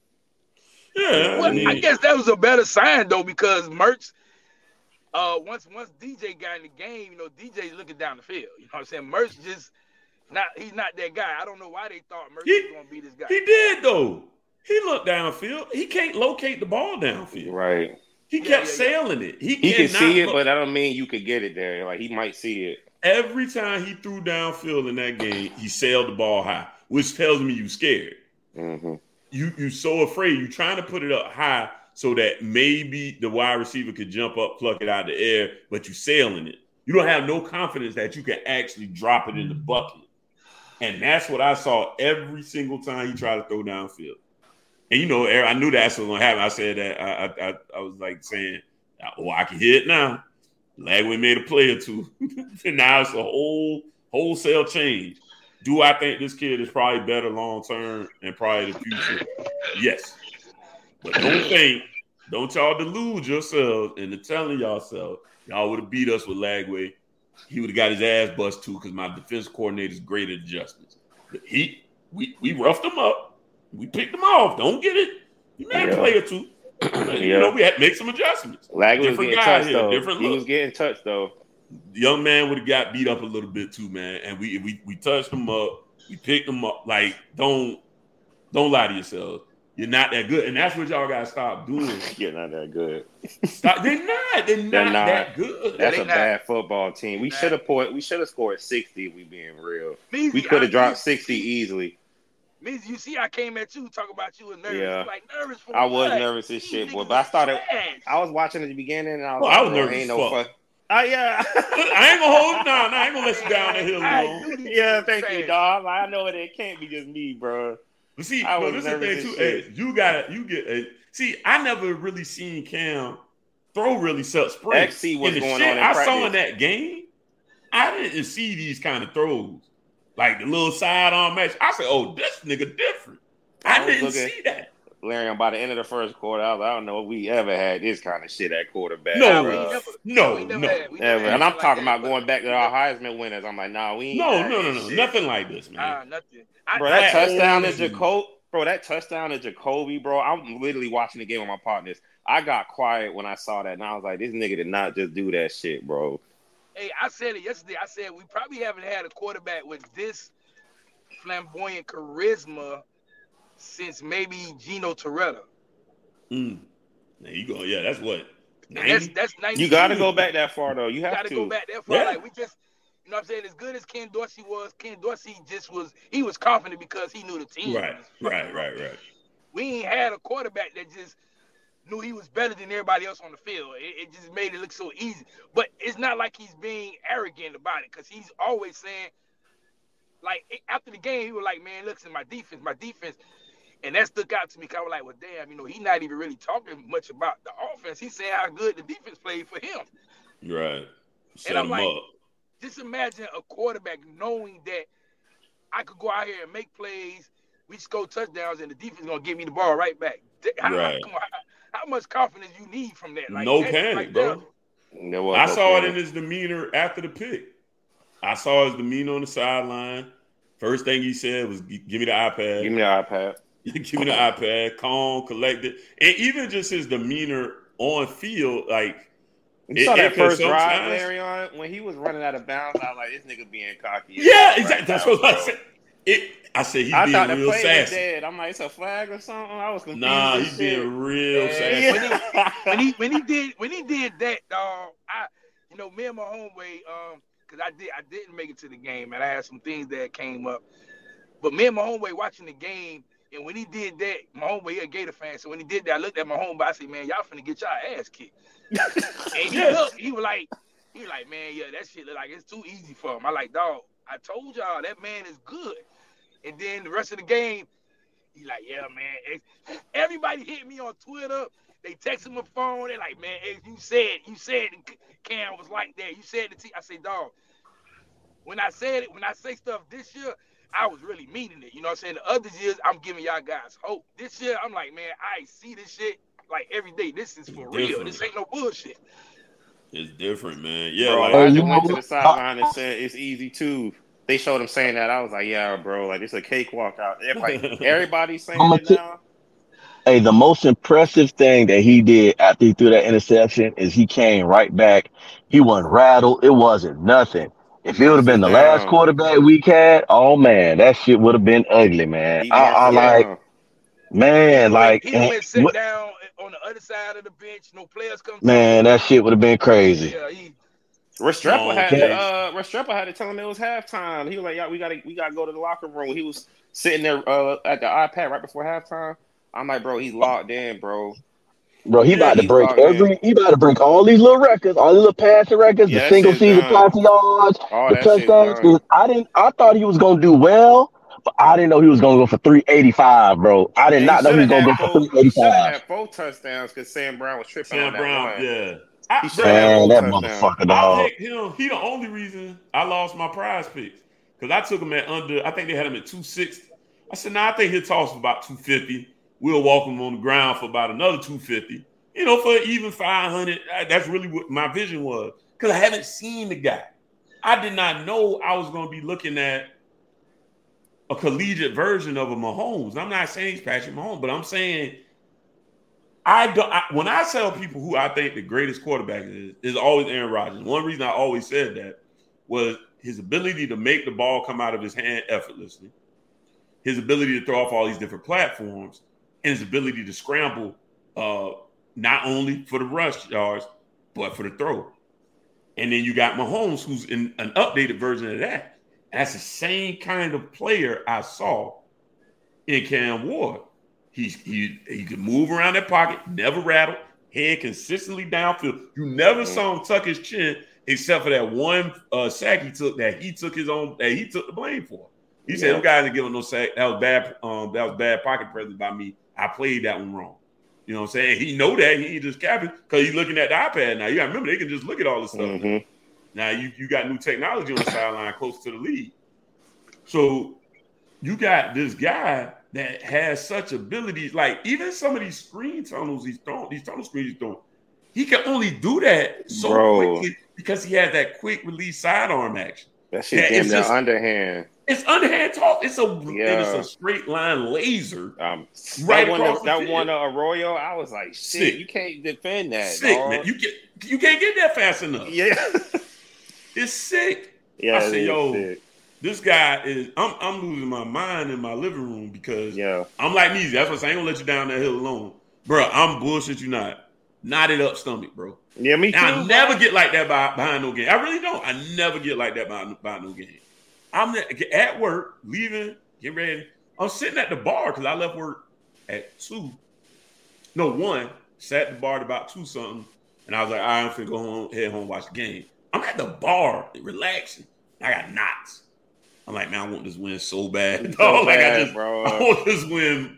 Yeah, Well, I I mean, guess that was a better sign though, because Mertz, uh, once once D J got in the game, you know, D J's looking down the field. You know what I'm saying? Mertz just not he's not that guy. I don't know why they thought Mertz He- was gonna be this guy. he did though. He looked downfield. He can't locate the ball downfield. Right. He Yeah, kept yeah, yeah. sailing it. He, He can cannot see it, look- but that don't mean you could get it there. Like he might see it. Every time he threw downfield in that game, he sailed the ball high, which tells me you scared. Mm-hmm. You you so afraid. You're trying to put it up high so that maybe the wide receiver could jump up, pluck it out of the air, but you sailing it. You don't have no confidence that you can actually drop it in the bucket. And that's what I saw every single time he tried to throw downfield. And you know, I knew that's what was gonna happen. I said that I I, I was like saying, "Oh, I can hit now." Lagway made a play or two, and now it's a whole wholesale change. Do I think this kid is probably better long term and probably the future? Yes, but don't think, don't y'all delude yourselves into telling yourself y'all would have beat us with Lagway. He would have got his ass bust too because my defense coordinator is great at adjustments. But he, we, we roughed him up. We picked him off. Don't get it. He made Yeah. a play or two. You Yeah. know, we had to make some adjustments. Lagway was Different getting guy touched here, though. different He look. was getting touched though. The young man would have got beat up a little bit too, man. And we we we touched him up. We picked him up. Like, don't don't lie to yourselves. You're not that good, and that's what y'all gotta stop doing. You're not that good. Stop. They're not. They're not, They're not. that good. That's they a not. bad football team. We They should have not. put. We should have scored sixty. If we being real, Measy, we could I- have dropped you- sixty easily. Measy, you see, I came at you talking about you were nervous. Yeah. You like nervous for I was what? nervous as These shit, boy. niggas But I is started. trash. I was watching at the beginning, and I was Well, like, I was bro, nervous ain't as no fuck. fuck. Oh yeah. I ain't gonna hold. No, no, I ain't gonna let you down the hill I alone. knew these Yeah, niggas thank you, trash. dog. I know it. It can't be just me, bro. But see, I no, was this is the nervous thing as too. Hey, shit. you got you get. Hey, see, I never really seen Cam throw really such spring. X C what's And the going shit on in I saw practice. in that game, I didn't see these kind of throws, like the little sidearm match. I said, "Oh, this nigga different." I, I was didn't looking- see that. Larry, by the end of the first quarter, I was like, I don't know if we ever had this kind of shit at quarterback. No, we bro. ain't never- no, we never no. had- we never Ever. had And I'm shit talking like about that, going but- back to our Heisman winners. I'm like, nah, we ain't. No, had no, no, this no, shit. nothing like this, man. Nah, nothing. I, Bro, that I- touchdown to Crazy. Jacoby, bro, that touchdown to Jacoby, bro. I'm literally watching the game with my partners. I got quiet when I saw that, and I was like, this nigga did not just do that shit, bro. Hey, I said it yesterday. I said we probably haven't had a quarterback with this flamboyant charisma since maybe Gino Toretta. Mm. There you go. Yeah, that's what. And that's ninety? that's ninety. You got to go back that far, though. You You have got to to. go back that far. Yeah. Like we just, you know, what I'm saying, as good as Ken Dorsey was, Ken Dorsey just was. He was confident because he knew the team. Right, was right, fucking right, wrong. right. We ain't had a quarterback that just knew he was better than everybody else on the field. It, it just made it look so easy. But it's not like he's being arrogant about it because he's always saying, like, after the game, he was like, man, listen, my defense, my defense. And that stuck out to me because I was like, well, damn, you know, he's not even really talking much about the offense. He's saying how good the defense played for him. Right. Set I'm him like- up. Just imagine a quarterback knowing that I could go out here and make plays, we score touchdowns, and the defense is going to give me the ball right back. How, Right. come on, how, how much confidence you need from that? Like, No that panic, right bro. there. There was I no saw it panic. in his demeanor after the pick. I saw his demeanor on the sideline. First thing he said was, "Give me the iPad. Give me the iPad. Give me the iPad." Calm, collected, and even just his demeanor on field, like You It- saw it that could first drive, sometimes- Larry, on when he was running out of bounds. I was like, this nigga being cocky. as yeah, hell right exactly. That's now, what I bro. said. It. I said he's I being thought the real play was sassy. dead. I'm like, it's a flag or something. I was confused. Nah, as he's shit. being real Yeah. sassy. Yeah. when he when he did when he did that, dog, I you know me and my homeboy, um, because I did I didn't make it to the game and I had some things that came up, but me and my homeboy watching the game, and when he did that, my homeboy he a Gator fan, so when he did that, I looked at my homeboy, I said, man, y'all finna get y'all ass kicked. And he Yes. looked, he was like, he was like, man, yeah, that shit look like it's too easy for him. I like, dog, I told y'all that man is good. And then the rest of the game, he like, yeah, man. It's, everybody hit me on Twitter. They text him a phone. They like, man, hey, you said, you said Cam was like that. You said the T. I say, dog, when I said it, when I say stuff this year, I was really meaning it. You know what I'm saying? The other years, I'm giving y'all guys hope. This year, I'm like, man, I see this shit like every day. This is for real. Different. This ain't no bullshit. It's different, man. Yeah, Bro, like Hey, I you just went know to the what? sideline and said it's easy too. They showed him saying that. I was like, yeah, bro, like it's a cakewalk out. Everybody, everybody's saying I'ma it t- now. Hey, the most impressive thing that he did after he threw that interception is he came right back. He wasn't rattled. It wasn't nothing. If it would have been the last Down. quarterback we had, oh man, that shit would have been ugly, man. He I, I marched like, down. Man, like, he and went sit what, down on the other side of the bench. No players come man, talk that to him. shit would have been crazy. Yeah, he. Restrepo No, had to Okay. uh Restrepo had to tell him it was halftime. He was like, "Yeah, we gotta we gotta go to the locker room." He was sitting there uh at the iPad right before halftime. I'm like, bro, he's locked in, bro. Bro, he yeah, about to He's break locked in. every. He about to break all these little records, all these little passing records, the Yeah, that single shit's season done. passing yards, All the that shit's touchdowns. done. I didn't. I thought he was gonna do well, but I didn't know he was gonna go for three eighty five, bro. I did And he not know should he was have gonna had go for four. three eighty He should have five. had four touchdowns because Sam Brown was tripping on Sam that Brown, one. yeah. He I, should have had Man, four that touchdowns. motherfucker, I dog. picked him. He the only reason I lost my prize picks. Because I took him at under, I think they had him at two sixty. I said, nah, I think he'll toss for about two fifty. We'll walk him on the ground for about another two fifty. You know, for even five hundred. That's really what my vision was. Because I haven't seen the guy. I did not know I was going to be looking at a collegiate version of a Mahomes. I'm not saying he's Patrick Mahomes, but I'm saying I don't. I, when I tell people who I think the greatest quarterback is, is always Aaron Rodgers. One reason I always said that was his ability to make the ball come out of his hand effortlessly, his ability to throw off all these different platforms, and his ability to scramble uh, not only for the rush yards, but for the throw. And then you got Mahomes, who's in an updated version of that. That's the same kind of player I saw in Cam Ward. He's, he he could move around that pocket, never rattle, head consistently downfield. You never Mm-hmm. saw him tuck his chin, except for that one uh, sack he took that he took his own that he took the blame for. He said, Yeah. "Them guys didn't give him no sack. That was bad. Um, that was bad pocket presence by me. I played that one wrong." You know what I'm saying? He know that he ain't just capping because he's looking at the iPad now. You got to remember they can just look at all this stuff. Mhm. Now you you got new technology on the sideline close to the league, so you got this guy that has such abilities. Like even some of these screen tunnels he's throwing, these tunnel screens he's throwing, he can only do that so Bro. quickly because he has that quick release sidearm action. That shit Yeah, damn it's near just- underhand. It's underhand toss. It's a and Yeah. it's a straight line laser. Um, Right that one, across the that field. one uh, Arroyo, I was like, shit, Sick. you can't defend that. Sick, dog. man. You get you can't get that fast enough. Yeah. It's sick. yeah. I it said, is yo, sick. this guy is. I'm I'm losing my mind in my living room because Yeah. I'm like Neezy. That's what I say. I ain't gonna let you down that hill alone, bro. I'm bullshit you not. Knotted up stomach, bro. Yeah, me too. And I bro. never get like that by, behind no game. I really don't. I never get like that behind, behind no game. I'm at work, leaving, get ready. I'm sitting at the bar because I left work at two. No, one. Sat at the bar at about two something, and I was like, all right, I'm finna go home, head home, watch the game. I'm at the bar, relaxing. I got knots. I'm like, man, I want this win so bad. So Dog, like bad, I just, bro. I want this win.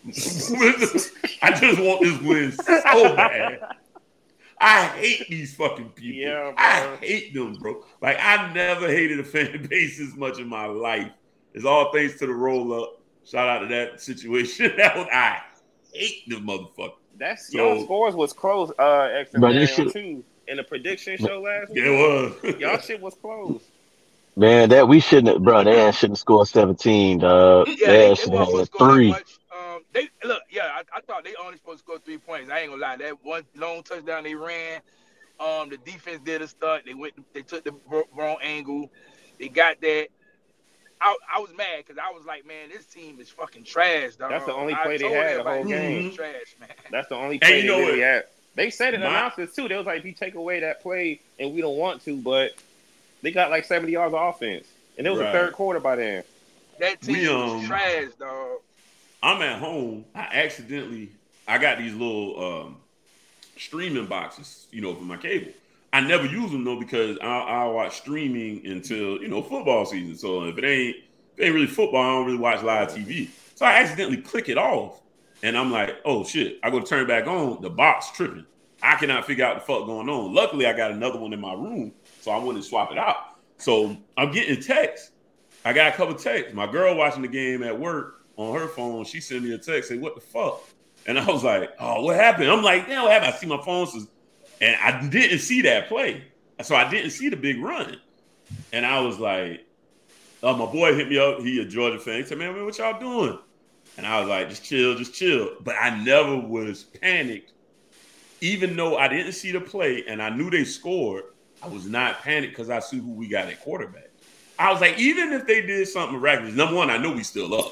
I just want this win so bad. I hate these fucking people. Yeah, bro. I hate them, bro. Like I never hated a fan base as much in my life. It's all thanks to the roll up. Shout out to that situation. That was I hate them motherfuckers. That's So- your scores was close, uh, X and Bro, Daniel, this shit- too. In the prediction show last week. Yeah, it was. Y'all shit was close. Man, that we shouldn't have, bro. They ass shouldn't have scored seventeen, dog. Yeah, They they, ass they should weren't have supposed had to score that three. much. Um, they look, yeah, I, I thought they only supposed to score three points. I ain't gonna lie. That one long touchdown they ran, um, the defense did a stunt. They went, they took the wr- wrong angle. They got that. I, I was mad because I was like, man, this team is fucking trash, dog. That's the only I play they told had the everybody, whole this team game. is trash, man. That's the only And play you they know really what? had. They said it, My- announcers too. They was like, if you take away that play and we don't want to, but they got like seventy yards of offense. And it was Right. the third quarter by then. That team We, um, was trash, dog. I'm at home. I accidentally, I got these little um, streaming boxes, you know, for my cable. I never use them though because I I watch streaming until you know football season. So if it ain't if it ain't really football, I don't really watch live T V. So I accidentally click it off, and I'm like, oh shit! I go to turn it back on. The box tripping. I cannot figure out the fuck going on. Luckily, I got another one in my room, so I went and swap it out. So I'm getting texts. I got a couple texts. My girl watching the game at work on her phone. She sent me a text saying, "What the fuck?" And I was like, "Oh, what happened?" I'm like, "Damn, what happened?" I see my phone says, and I didn't see that play, so I didn't see the big run. And I was like, uh, my boy hit me up. He a Georgia fan. He said, "Man, man, what y'all doing?" And I was like, "Just chill, just chill." But I never was panicked, even though I didn't see the play and I knew they scored. I was not panicked because I see who we got at quarterback. I was like, even if they did something miraculous, number one, I know we still up.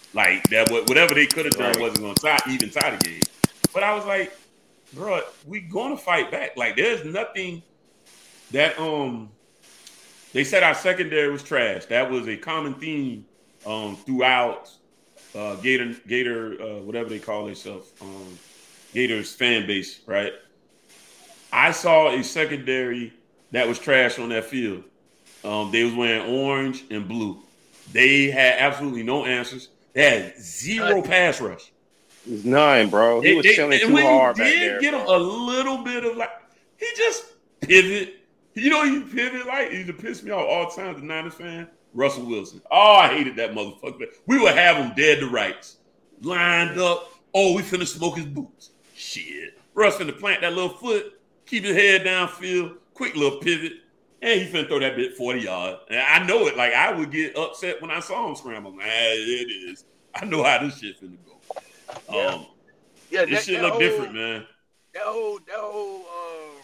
Like that, whatever they could have done Right. wasn't going to tie, even tie the game. But I was like, bro, we going to fight back. Like there's nothing that um they said our secondary was trash. That was a common theme um throughout uh, Gator Gator uh, whatever they call themselves, um, Gators fan base, right? I saw a secondary that was trash on that field. Um, they was wearing orange and blue. They had absolutely no answers. They had zero pass rush. It's none, bro. He They- was they- chilling and too when hard you back did there. get him bro. a little bit of like, he just pivot. You know, he pivot like he used to piss me off all the time. The Niners fan, Russell Wilson. Oh, I hated that motherfucker. We would have him dead to rights, lined up. Oh, we finna smoke his boots. Shit, Russ finna plant that little foot, keep his head downfield, quick little pivot, and he finna throw that bit forty yards. And I know it. Like I would get upset when I saw him scramble. Man, it is. I know how this shit finna go. Yeah. Um, Yeah, this that, shit that look whole, different, man. That whole, that whole, uh,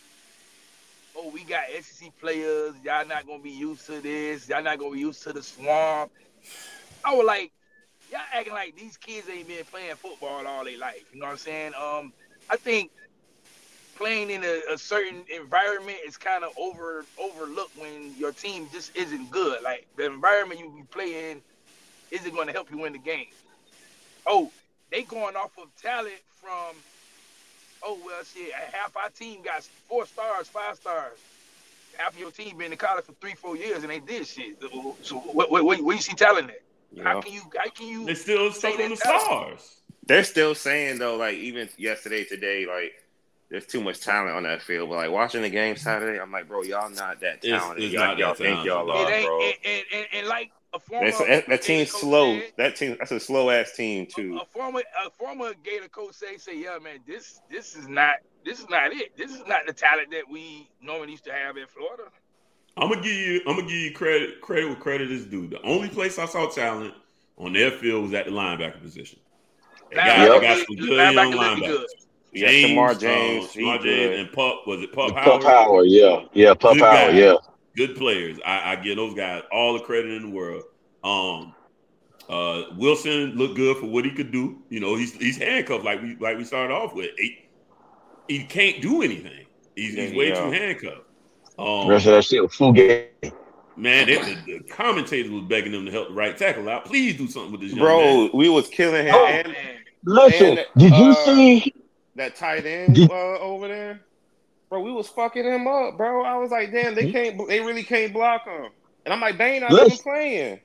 oh, we got S E C players. Y'all not gonna be used to this. Y'all not gonna be used to the swamp. I was like, y'all acting like these kids ain't been playing football all their life. You know what I'm saying? Um, I think playing in a, a certain environment is kind of over overlooked when your team just isn't good. Like the environment you play in isn't going to help you win the game. Oh, they going off of talent from. Oh well, shit. Half our team got four stars, five stars. Half of your team been in college for three, four years and they did shit. So what, what, what, where you see talent at? You How know? can you? How can you? They still say stuck on that the talent? stars. They're still saying though, like even yesterday, today, like there's too much talent on that field. But like watching the game Saturday, I'm like, bro, y'all not that It's- talented. it's y'all not y'all that think y'all talented, It are, ain't. bro. And, and, and, and like a former That's, that, that team's Gator coach slow. said, That team, that's a slow ass team too. A, a former a former Gator coach say, say, yeah, man, this this is not this is not it. This is not the talent that we normally used to have in Florida. I'm gonna give you. I'm gonna give you credit. Credit where credit is due. The only place I saw talent on their field was at the linebacker position. They got, Linebacker they got look- some good linebacker young look linebackers. good. Yeah, James, Shamar James, uh, he Shamar James, good. and Pup. Was it Pup Pup Howard? Howard, yeah, yeah, Pup Good Howard, guys. yeah. Good players. I, I give those guys all the credit in the world. Um, uh, Wilson looked good for what he could do. You know, he's he's handcuffed like we like we started off with. He, he can't do anything. He's, he's way Yeah. too handcuffed. The Um, rest of that shit was full game. man, it, the, the commentators was begging them to help the right tackle out. Please do something with this young Bro, man. we was killing him. Oh, and Man, Listen, And, did you uh, see? that tight end Did- uh, over there, bro, we was fucking him up, bro. I was like, damn, they can't, they really can't block him. And I'm like, Bane not even Listen. playing.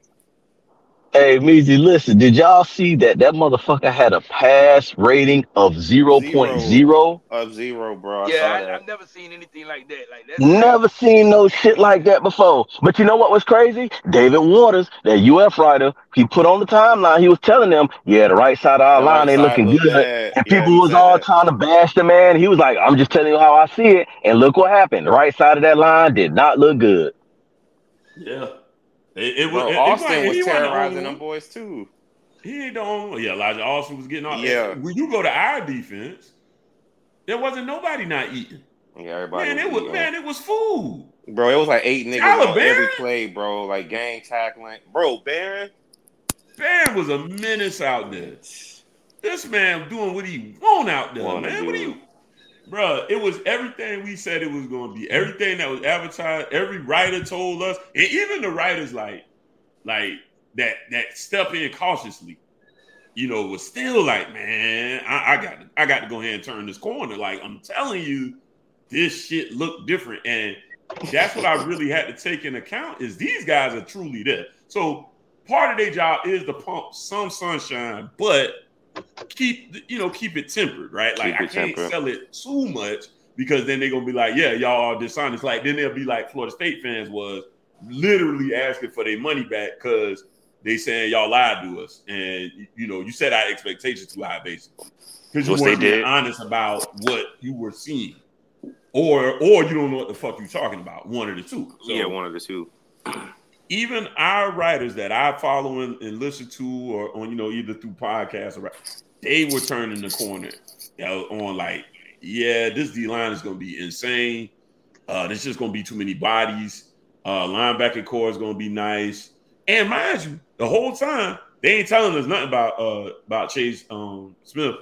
Hey, Meezy, listen, did y'all see that that motherfucker had a pass rating of zero point zero? Of zero, bro. I yeah, saw I, that. I've never seen anything like that. Like that's Never seen no shit like that before. But you know what was crazy? David Waters, that U F writer, he put on the timeline, he was telling them, yeah, the right side of our The line right ain't side looking look good. bad. And Yeah, people he was said all that. trying to bash the man. He was like, I'm just telling you how I see it. And look what happened. The right side of that line did not look good. Yeah. It, it Bro, was, it, Austin it, was he wasn't the only terrorizing one. them boys too. He ain't the only one. Yeah, Elijah Austin was getting all. Yeah. When you go to our defense, there wasn't nobody not eating. Yeah, everybody. Man, it was eating. man, it was food. Bro, it was like eight niggas Tyler on every Barron? play, bro. Like gang tackling. Bro, Barron. Barron was a menace out there. This man doing what he want out there, Wanna man. What do. do you, bro? It was everything we said it was going to be. Everything that was advertised. Every writer told us, and even the writers like, like that that step in cautiously. You know, was still like, man, I, I got to, I got to go ahead and turn this corner. Like I'm telling you, this shit looked different, and that's what I really had to take into account is these guys are truly there. So part of their job is to pump some sunshine, but keep you know keep it tempered, right? Like Keep I it can't tempered. sell it too much because then they're gonna be like, yeah, y'all are dishonest. Like then they'll be like Florida State fans was literally asking for their money back because they saying y'all lied to us, and you know you set our expectations too high, basically, because you Which weren't they being did. honest about what you were seeing, or or you don't know what the fuck you're talking about. One of the two. So Yeah, one of the two. even our writers that I follow and, and listen to, or on you know either through podcasts or they were turning the corner you know, on like, yeah, this D line is going to be insane. Uh, there's just going to be too many bodies. Uh, linebacker core is going to be nice. And mind you, the whole time they ain't telling us nothing about uh about Chase um Smith.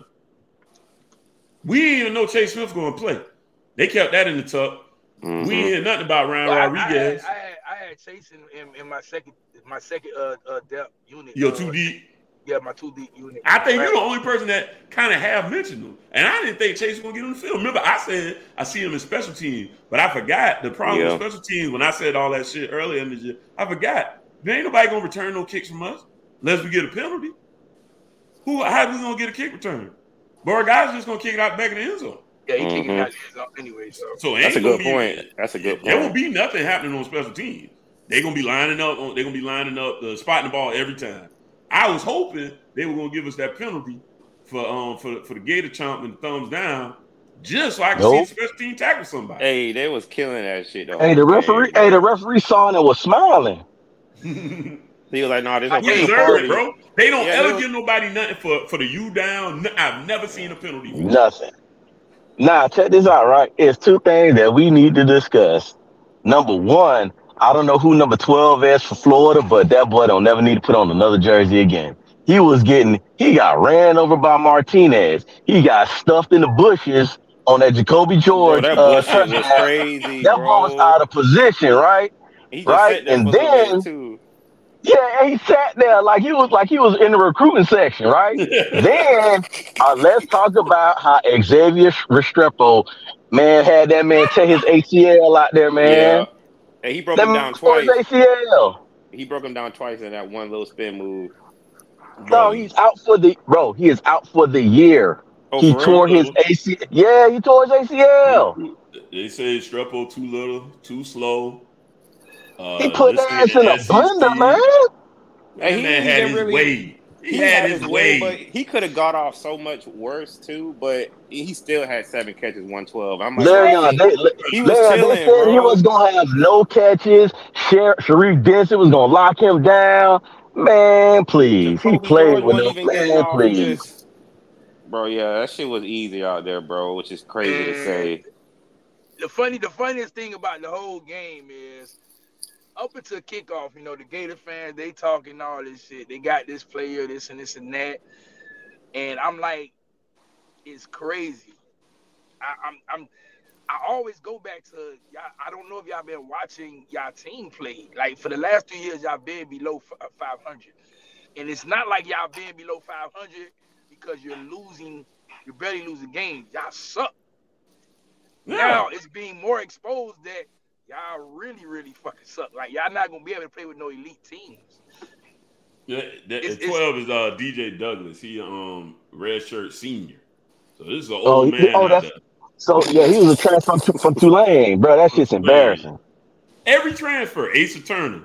We didn't even know Chase Smith going to play. They kept that in the tuck. Mm-hmm. We didn't hear nothing about Ryan well, Rodriguez. I, I, had, I, had, I had Chase in, in, in my second my second uh, uh depth unit. Yo, uh, two deep. Yeah, my two deep unit. I think right. you're the only person that kind of have mentioned him, and I didn't think Chase was gonna get on the field. Remember, I said I see him in special teams, but I forgot the problem yeah. with special teams. When I said all that shit earlier in the year, I forgot there ain't nobody gonna return no kicks from us unless we get a penalty. Who? How are we gonna get a kick return? But guys just gonna kick it out back in the end zone. Yeah, he mm-hmm. kicked it out the end zone anyway. So, so that's a good be, point. That's a good point. There won't be nothing happening on special teams. They're gonna be lining up. They're gonna be lining up, the spotting the ball every time. I was hoping they were gonna give us that penalty for um for for the Gator chomp and the thumbs down, just so I could nope. see the special team tackle somebody. Hey, they was killing that shit though. Hey, the referee. Hey, the referee saw it and was smiling. He was like, "No, nah, this we deserve it, bro. They don't yeah, ever was... give nobody nothing for for the U down. I've never seen a penalty. For nothing. Now, check this out, right? It's two things that we need to discuss. Number one, I don't know who number twelve is for Florida, but that boy don't never need to put on another jersey again. He was getting, he got ran over by Martinez. He got stuffed in the bushes on that Jacoby George. Bro, that uh, bush was crazy. That bro. boy was out of position, right? He right, and then. Too. Yeah, he sat there like he was like he was in the recruiting section, right? Then uh, let's talk about how Xavier Restrepo, man, had that man tear his A C L out there, man. Yeah. And he broke that him down twice. A C L. He broke him down twice in that one little spin move. No, he's out for the bro. He is out for the year. Oh, he tore real? his A C L. Yeah, he tore his A C L. They say Restrepo too little, too slow. Uh, he put that ass in a blender, man. That he, man had his really, way. He, he had, had his way. way. But he could have got off so much worse, too. But he still had seven catches, one twelve. I'm like, Leon, they, he was Leon, chilling, they said bro. He was going to have no catches. Sher- Sharif Denson was going to lock him down. Man, please. He played with no man, please. Just, bro, yeah, that shit was easy out there, bro, which is crazy and to say. The funny, the funniest thing about the whole game is, up until kickoff, you know, the Gator fans, they talking all this shit. They got this player, this and this and that. And I'm like, it's crazy. I, I'm, I'm, I always go back to, y'all, I don't know if y'all been watching y'all team play. Like, for the last two years, y'all been below five hundred. And it's not like y'all been below five hundred because you're losing, you're barely losing games. Y'all suck. Yeah. Now it's being more exposed that y'all really, really fucking suck. Like, y'all not going to be able to play with no elite teams. Yeah, that, it's, twelve it's, is uh, D J Douglas. He um red shirt senior. So this is an oh, old man. Oh, that's, so, yeah, he was a transfer from, from Tulane. Bro, that shit's embarrassing. Man. Every transfer, Asa Turner,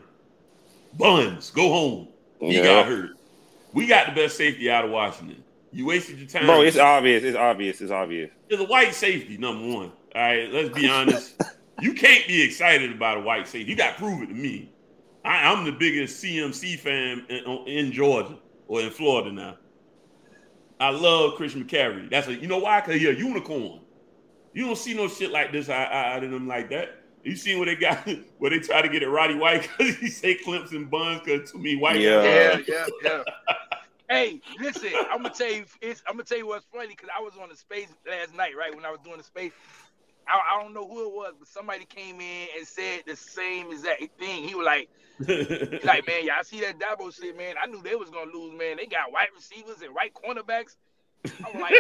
Buns, go home. He yeah. got hurt. We got the best safety out of Washington. You wasted your time. Bro, it's obvious. It's obvious. It's obvious. It's a white safety, number one. All right, let's be honest. You can't be excited about a white safety. You got to prove it to me. I, I'm the biggest C M C fan in, in Georgia or in Florida now. I love Christian McCaffrey. That's a, you know why? Because he's a unicorn. You don't see no shit like this out of them like that. You seen what they got, where they try to get at Roddy White because he say Clemson Buns because to me white. Yeah, yeah, yeah, yeah. Hey, listen, I'm gonna tell you, it's, I'm gonna tell you what's funny because I was on the space last night, right when I was doing the space. I, I don't know who it was, but somebody came in and said the same exact thing. He was like, like, man, y'all see that Dabo shit, man? I knew they was gonna lose, man. They got white receivers and white cornerbacks. I'm like,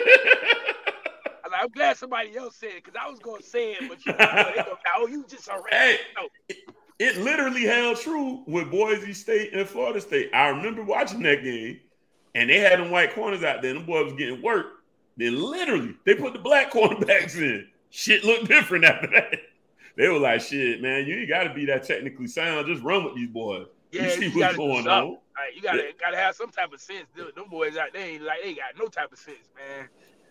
I'm, like, I'm glad somebody else said it because I was gonna say it, but you know, they gonna, oh, you just a rat. Hey, no. it, it literally held true with Boise State and Florida State. I remember watching that game, and they had them white corners out there. Them boys was getting work. Then literally, they put the black cornerbacks in. Shit looked different after that. They were like, shit, man, you ain't got to be that technically sound. Just run with these boys. Yeah, you see you what's going on. Right, you got to yeah. gotta have some type of sense. Them boys out there, ain't like they got no type of sense, man.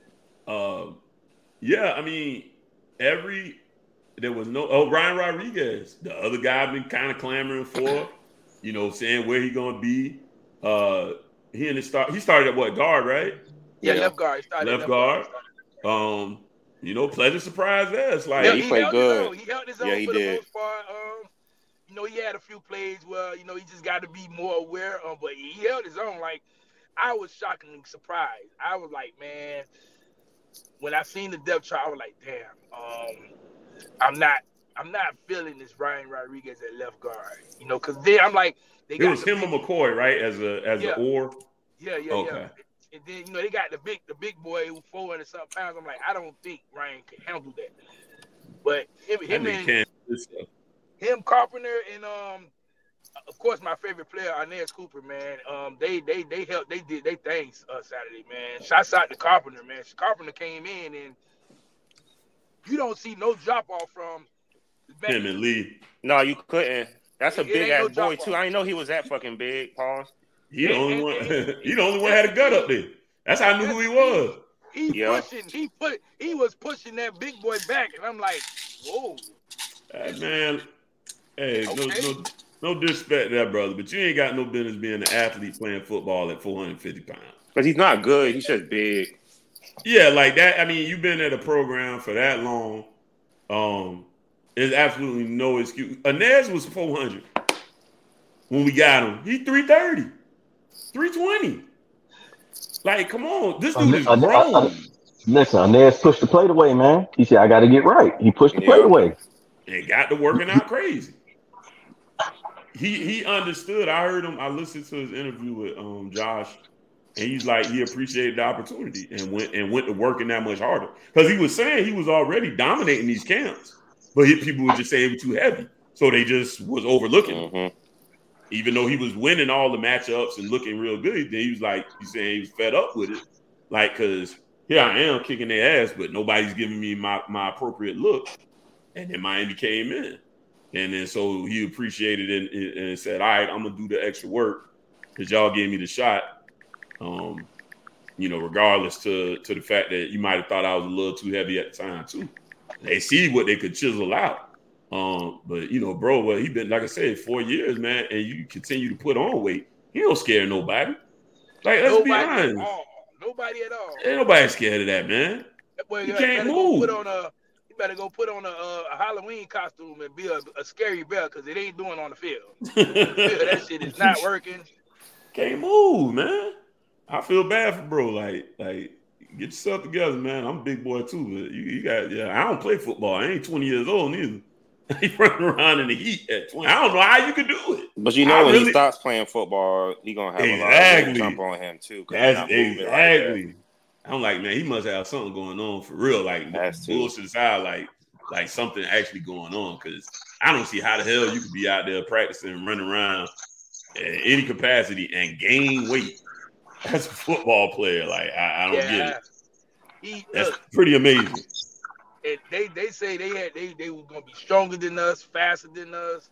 Um, yeah, I mean, every – there was no – oh, Ryan Rodriguez, the other guy I've been kind of clamoring for, you know, saying where he going to be. Uh, he in the start. He started at what, guard, right? Yeah, yeah. left guard. He started left, left guard. guard. Um. You know, pleasant surprise there. It's like yeah, he, he played good. He held his own yeah, he for did. the most part. Um, you know, he had a few plays where, you know, he just got to be more aware of, but he held his own. Like, I was shockingly surprised. I was like, man, when I seen the depth chart, I was like, damn, um, I'm not, I'm not feeling this Ryan Rodriguez at left guard, you know, because then I'm like, they got it was the him big, or McCoy, right? As a as yeah, an or. Yeah, yeah, okay. yeah. And then, you know, they got the big, the big boy who four hundred something pounds. I'm like, I don't think Ryan can handle that. But him, him and can. him, Carpenter, and um, of course, my favorite player, Inez Cooper, man. Um, they they they helped, they did they things uh, Saturday, man. Shots out to Carpenter, man. Carpenter came in, and you don't see no drop off from him and Lee. No, you couldn't. That's a It- it big ain't ass no boy drop too. off. I didn't know he was that fucking big. Pause. He the And- only and- one. and- He the only one had a gut up there. That's how I knew who he was. He Yeah. pushing, he put, he was pushing that big boy back, and I'm like, whoa. Hey, man, hey, Okay. no, no, no disrespect to that brother, but you ain't got no business being an athlete playing football at four hundred fifty pounds. But he's not good. He's just big. Yeah, like that. I mean, you've been at a program for that long. Um, there's absolutely no excuse. Inez was four hundred when we got him. He's three thirty, three twenty. Like, come on, this dude is Inez- grown. Inez- Listen, Inez pushed the plate away, man. He said, I got to get right. He pushed the Yeah. plate away. And got to working out crazy. He he understood. I heard him. I listened to his interview with um Josh, and he's like he appreciated the opportunity and went and went to working that much harder because he was saying he was already dominating these camps, but he, people were just saying he was too heavy, so they just was overlooking him. Mm-hmm. Even though he was winning all the matchups and looking real good, then he was like he's saying he was fed up with it, like because here I am kicking their ass, but nobody's giving me my my appropriate look, and then Miami came in. And then so he appreciated it and, and said, all right, I'm going to do the extra work because y'all gave me the shot, um, you know, regardless to, to the fact that you might have thought I was a little too heavy at the time, too. They see what they could chisel out. Um, but, you know, bro, well, he been, like I said, four years, man, and you continue to put on weight. He don't scare nobody. Like, let's Nobody be at honest. all. Nobody at all. Ain't nobody scared of that, man. That boy You better can't go move. Put on a, you better go put on a, a, a Halloween costume and be a, a scary bear because it ain't doing on the field. That shit is not working. Can't move, man. I feel bad for bro. Like, like, get yourself together, man. I'm a big boy too, but you, you got, yeah. I don't play football. I ain't twenty years old neither. He running around in the heat at twenty. I don't know how you could do it. But you know, I when really- he stops playing football, he gonna have Exactly. a lot of people jump on him too. 'cause he's That's not moving like exactly. that. I'm like, man, he must have something going on for real. Like, Has to. bullshit aside, like, like something actually going on. Because I don't see how the hell you could be out there practicing and running around in any capacity and gain weight as a football player. Like, I, I don't get it. He, That's look, pretty amazing. and they they say they had they they were gonna be stronger than us, faster than us.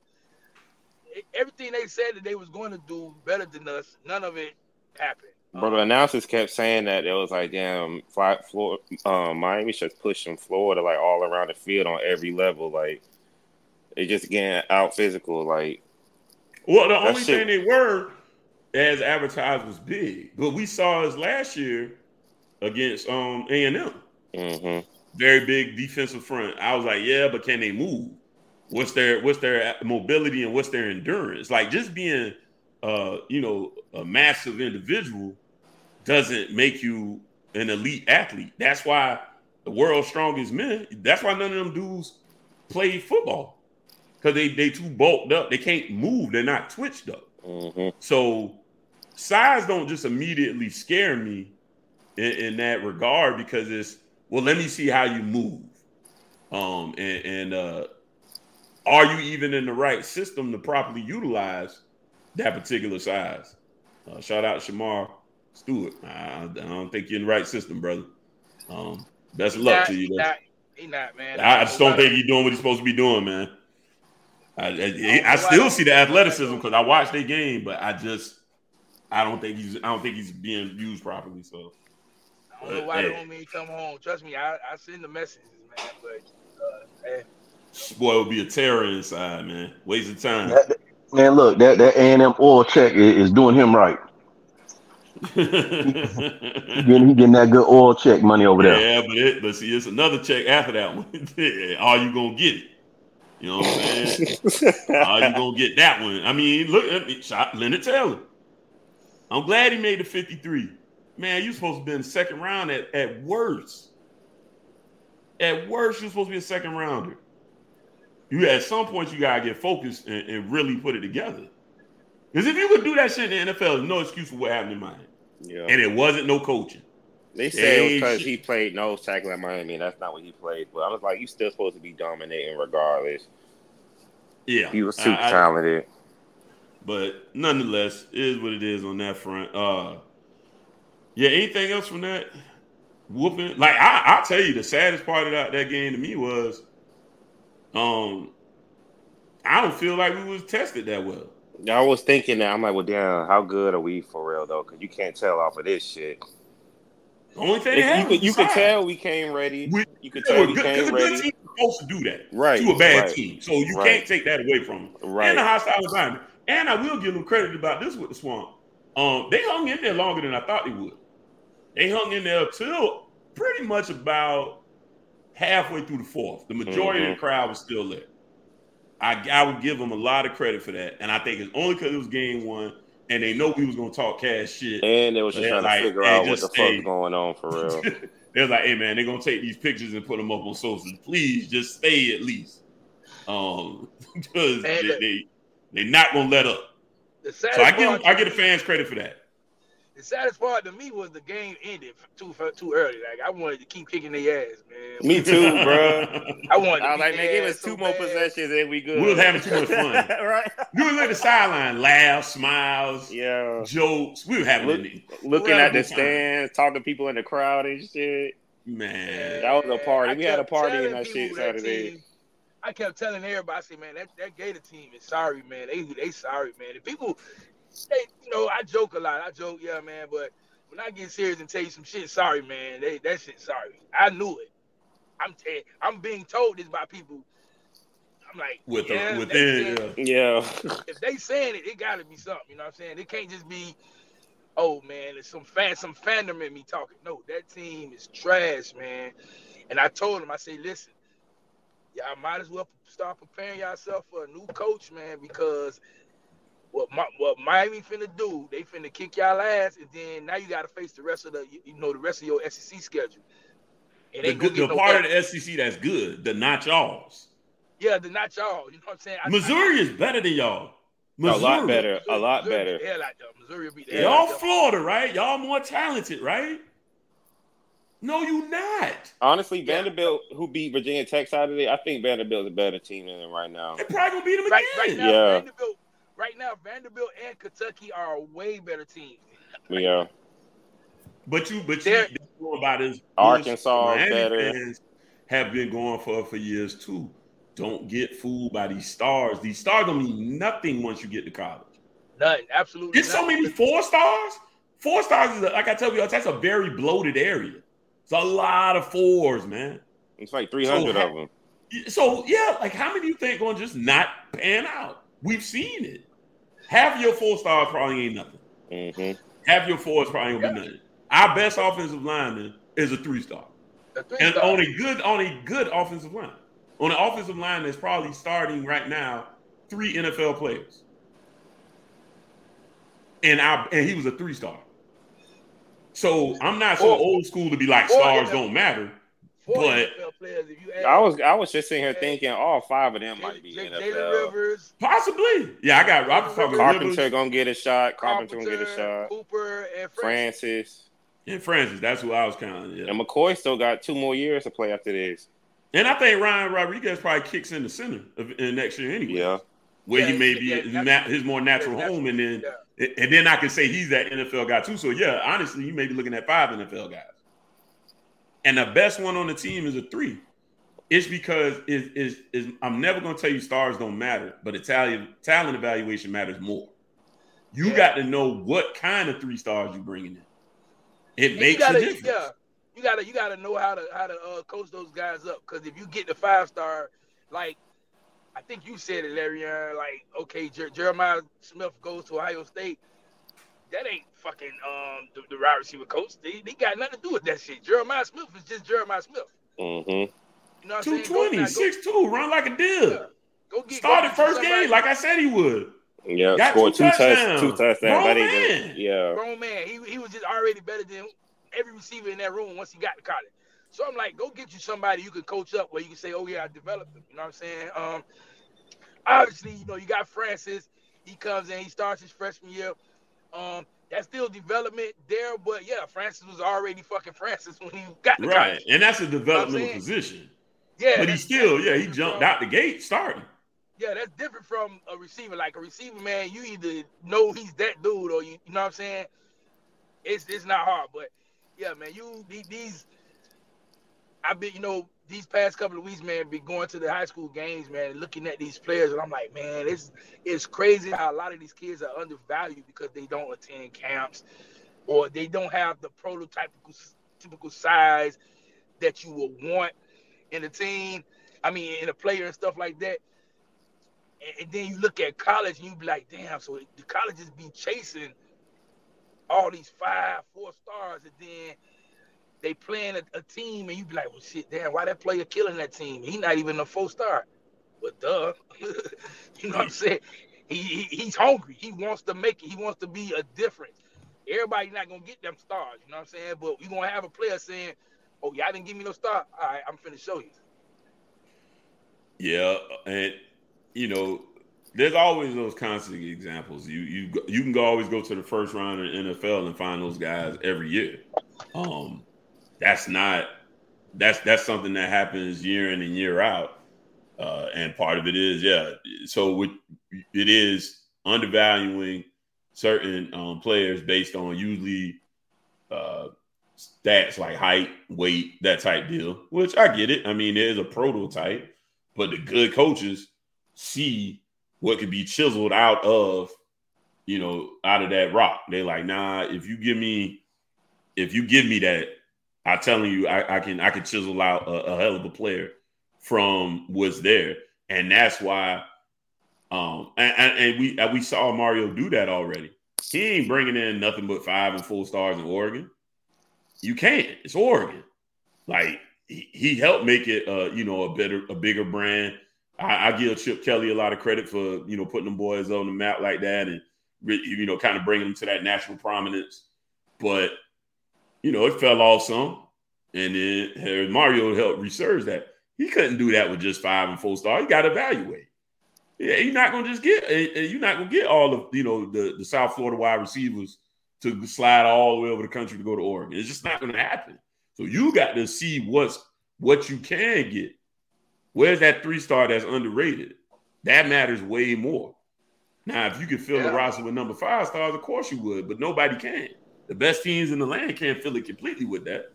E- Everything they said that they was going to do better than us, none of it happened. Bro, the announcers kept saying that it was like, damn, fly, Florida, um, Miami should push from Florida like all around the field on every level. Like, they just getting out physical. Like, Well, the That only shit- thing they were, as advertised, was big. But we saw us last year against um A and M. mm-hmm. Very big defensive front. I was like, yeah, but can they move? What's their what's their mobility and what's their endurance? Like just being, uh, you know, a massive individual doesn't make you an elite athlete. That's why the world's strongest men. That's why none of them dudes play football because they they too bulked up. They can't move. They're not twitched up. Mm-hmm. So size don't just immediately scare me in, in that regard because it's well, let me see how you move. Um, and, and uh, are you even in the right system to properly utilize that particular size? Uh, shout out Shamar Stewart. I, I don't think you're in the right system, brother. Um, best of luck Not- to you. he though. not, he not, man. I, I just don't think he's doing what he's supposed to be doing, man. I, I, I still see the athleticism because I watched their game, but I just I don't think he's I don't think he's being used properly. So I don't know why Hey. they want me to come home. Trust me, I, I send the messages, man. But uh, hey, this boy would be a terror inside, man. Waste of time. That- man, look, that that A and M oil check is, is doing him right. He getting, he getting that good oil check money over there. Yeah, but it, but see, it's another check after that one. Are you gonna get it? You know what I'm saying? How you gonna get that one? I mean, look at me, shot Leonard Taylor. I'm glad he made the fifty-three. Man, you supposed to be in the second round at, at worst. At worst, you're supposed to be a second rounder. You at some point you gotta get focused and, and really put it together. Because if you could do that shit in the N F L, there's no excuse for what happened in Miami. Yeah. And it wasn't no coaching. They said it was because he played nose tackle at Miami, and that's not what he played. But I was like, you still supposed to be dominating regardless. Yeah. He was super I, I, talented. But nonetheless, it is what it is on that front. Uh, yeah, anything else from that? Whooping. Like, I, I'll tell you, the saddest part of that, that game to me was um, I don't feel like we was tested that well. I was thinking that. I'm like, well, damn, how good are we for real, though? Because you can't tell off of this shit. The only thing If they you, had could, you could size. tell we came ready. We, you could yeah, tell we good, came a ready. good team is supposed to do that Right, to a bad right, team. So you right. can't take that away from them. Right. And a hostile environment. And I will give them credit about this with the Swamp. Um, they hung in there longer than I thought they would. They hung in there till pretty much about halfway through the fourth. The majority mm-hmm. of the crowd was still there. I, I would give them a lot of credit for that. And I think it's only because it was game one and they know we was going to talk cash shit. And they was just trying like, to figure hey, out what the stay. fuck's going on for real. They're like, hey, man, they're going to take these pictures and put them up on social. Please just stay at least. Um, because they, the, they, they're not going to let up. So I give, I give the fans credit for that. The saddest part to me was the game ended too too early. Like, I wanted to keep kicking their ass, man. Me too, bro. I wanted. I was like, man, give us so two more bad. possessions and we good. We was having too much fun. Right? You was at the sideline, laugh, smiles, yeah, jokes. We were having Look, it. looking at the stands, talking to people in the crowd and shit. Man, that was a party. I we had a party in that people shit that Saturday. Team, I kept telling everybody, I said, man, that, that Gator team is sorry, man. They they sorry, man. And people, they, you know, I joke a lot. I joke, yeah, man, but when I get serious and tell you some shit, sorry, man. They that shit sorry. I knew it. I'm t- I'm being told this by people. I'm like, with yeah, the, within, yeah. yeah. If they saying it, it gotta be something. You know what I'm saying? It can't just be, oh man, it's some fan, some fandom in me talking. No, that team is trash, man. And I told them, I say, listen, y'all might as well start preparing yourself for a new coach, man, because what my, what Miami finna do, they finna kick y'all ass, and then now you got to face the rest of the, you know, the rest of your S E C schedule. And the good, the no part better. Of the S E C that's good, the not y'all's. Yeah, the not y'all. You know what I'm saying? I, Missouri I, is better than y'all. Missouri. A lot better. Missouri, a lot Missouri better. Beat the hell out them. Missouri beat the y'all hell out them. Florida, right? Y'all more talented, right? No, you not. Honestly, yeah. Vanderbilt, who beat Virginia Tech Saturday, I think Vanderbilt's a better team than them right now. They probably gonna beat them right, again. right now, yeah. Vanderbilt, right now, Vanderbilt and Kentucky are way better teams. Yeah. But you, but They're, you know about this. Arkansas Miami better. Fans have been going for for years too. Don't get fooled by these stars. These stars don't mean nothing once you get to college. Nothing, absolutely. It's so many four stars. Four stars is a, like I tell you, that's a very bloated area. It's a lot of fours, man. It's like three hundred so, of them. So yeah, like how many do you think going to just not pan out? We've seen it. Half of your four stars probably ain't nothing. Mm-hmm. Half your fours probably ain't gonna be nothing. Our best offensive lineman is a three star, a three and star. on a good on a good offensive line. On the offensive line that's probably starting right now three N F L players, and I and he was a three star. So I'm not so four, old school to be like stars N F L, don't matter. But N F L players, if you add, I was I was just sitting here thinking all five of them J- might be J- N F L. Jalen Rivers, possibly. Yeah, I got Robert talking Carpenter Rivers. gonna get a shot. Carpenter, Carpenter gonna get a shot. Cooper and Francis. Francis. And Francis, that's who I was counting. Yeah. And McCoy still got two more years to play after this. And I think Ryan Rodriguez probably kicks in the center of, in next year anyway. Yeah. Where yeah, he may be yeah, his, na- his more natural yeah, home, and then yeah. and then I can say he's that N F L guy too. So yeah, honestly, you may be looking at five N F L guys. And the best one on the team is a three. It's because it is is I'm never gonna tell you stars don't matter, but Italian talent evaluation matters more. You yeah. got to know what kind of three stars you bringing in. It and makes gotta, a difference. Yeah. You gotta you gotta know how to how to uh, coach those guys up, because if you get the five star, like I think you said it, Larry, uh, like okay, Jer- Jeremiah Smith goes to Ohio State. That ain't fucking um the, the wide receiver coach. They, they got nothing to do with that shit. Jeremiah Smith is just Jeremiah Smith. Mm-hmm. You know what I'm two twenty, saying? six two, run like a deal. Yeah. Go get Started go get first somebody. game, like I said he would. Yeah, Got scored two two touchdowns. touchdowns. Two touchdowns. Grown But he man. just, yeah. Grown man. He he was just already better than every receiver in that room once he got to college. So I'm like, go get you somebody you can coach up where you can say, oh yeah, I developed him. You know what I'm saying? Um, obviously, you know, you got Francis. He comes in, he starts his freshman year. Um, that's still development there, but yeah, Francis was already fucking Francis when he got to Right, college. and that's a You know developmental what I'm position. Yeah, but he that's- still, that's yeah, he different jumped from- out the gate starting. Yeah, that's different from a receiver. Like a receiver, man, you either know he's that dude or you, you know what I'm saying? It's it's not hard, but yeah, man, you these. I've been, you know, these past couple of weeks, man, been going to the high school games, man, and looking at these players, and I'm like, man, it's it's crazy how a lot of these kids are undervalued because they don't attend camps or they don't have the prototypical typical size that you would want in a team. I mean, in a player and stuff like that. And, and then you look at college and you be like, damn, so the colleges be chasing all these five, four stars, and then they playing a, a team, and you be like, well, shit, damn, why that player killing that team? He not even a four star. But duh, you know what I'm saying? He, he he's hungry. He wants to make it. He wants to be a difference. Everybody not gonna get them stars. You know what I'm saying? But you gonna have a player saying, "Oh, y'all didn't give me no star. All right, I'm finna show you." Yeah, and you know, there's always those constant examples. You you you can go, always go to the first round in the N F L and find those guys every year. Um, that's not that's that's something that happens year in and year out. Uh, and part of it is, yeah. So it, it is undervaluing certain um, players based on usually uh, stats like height, weight, that type deal. Which I get it. I mean, there's a prototype, but the good coaches see what could be chiseled out of, you know, out of that rock. They're like, nah. If you give me, if you give me that, I'm telling you, I, I can I can chisel out a, a hell of a player from what's there. And that's why um and, and, and we and we saw Mario do that already. He ain't bringing in nothing but five and four stars in Oregon. You can't. It's Oregon. Like he, he helped make it uh you know a better a bigger brand. I, I give Chip Kelly a lot of credit for, you know, putting them boys on the map like that and, you know, kind of bringing them to that national prominence. But you know, it fell off some, and then Mario helped resurge that. He couldn't do that with just five and four stars. You got to evaluate. Yeah, you're not gonna just get. You're not gonna get all of, you know, the, the South Florida wide receivers to slide all the way over the country to go to Oregon. It's just not gonna happen. So you got to see what's what you can get. Where's that three star that's underrated? That matters way more. Now, if you could fill Yeah. the roster with number five stars, of course you would, but nobody can. The best teams in the land can't fill it completely with that.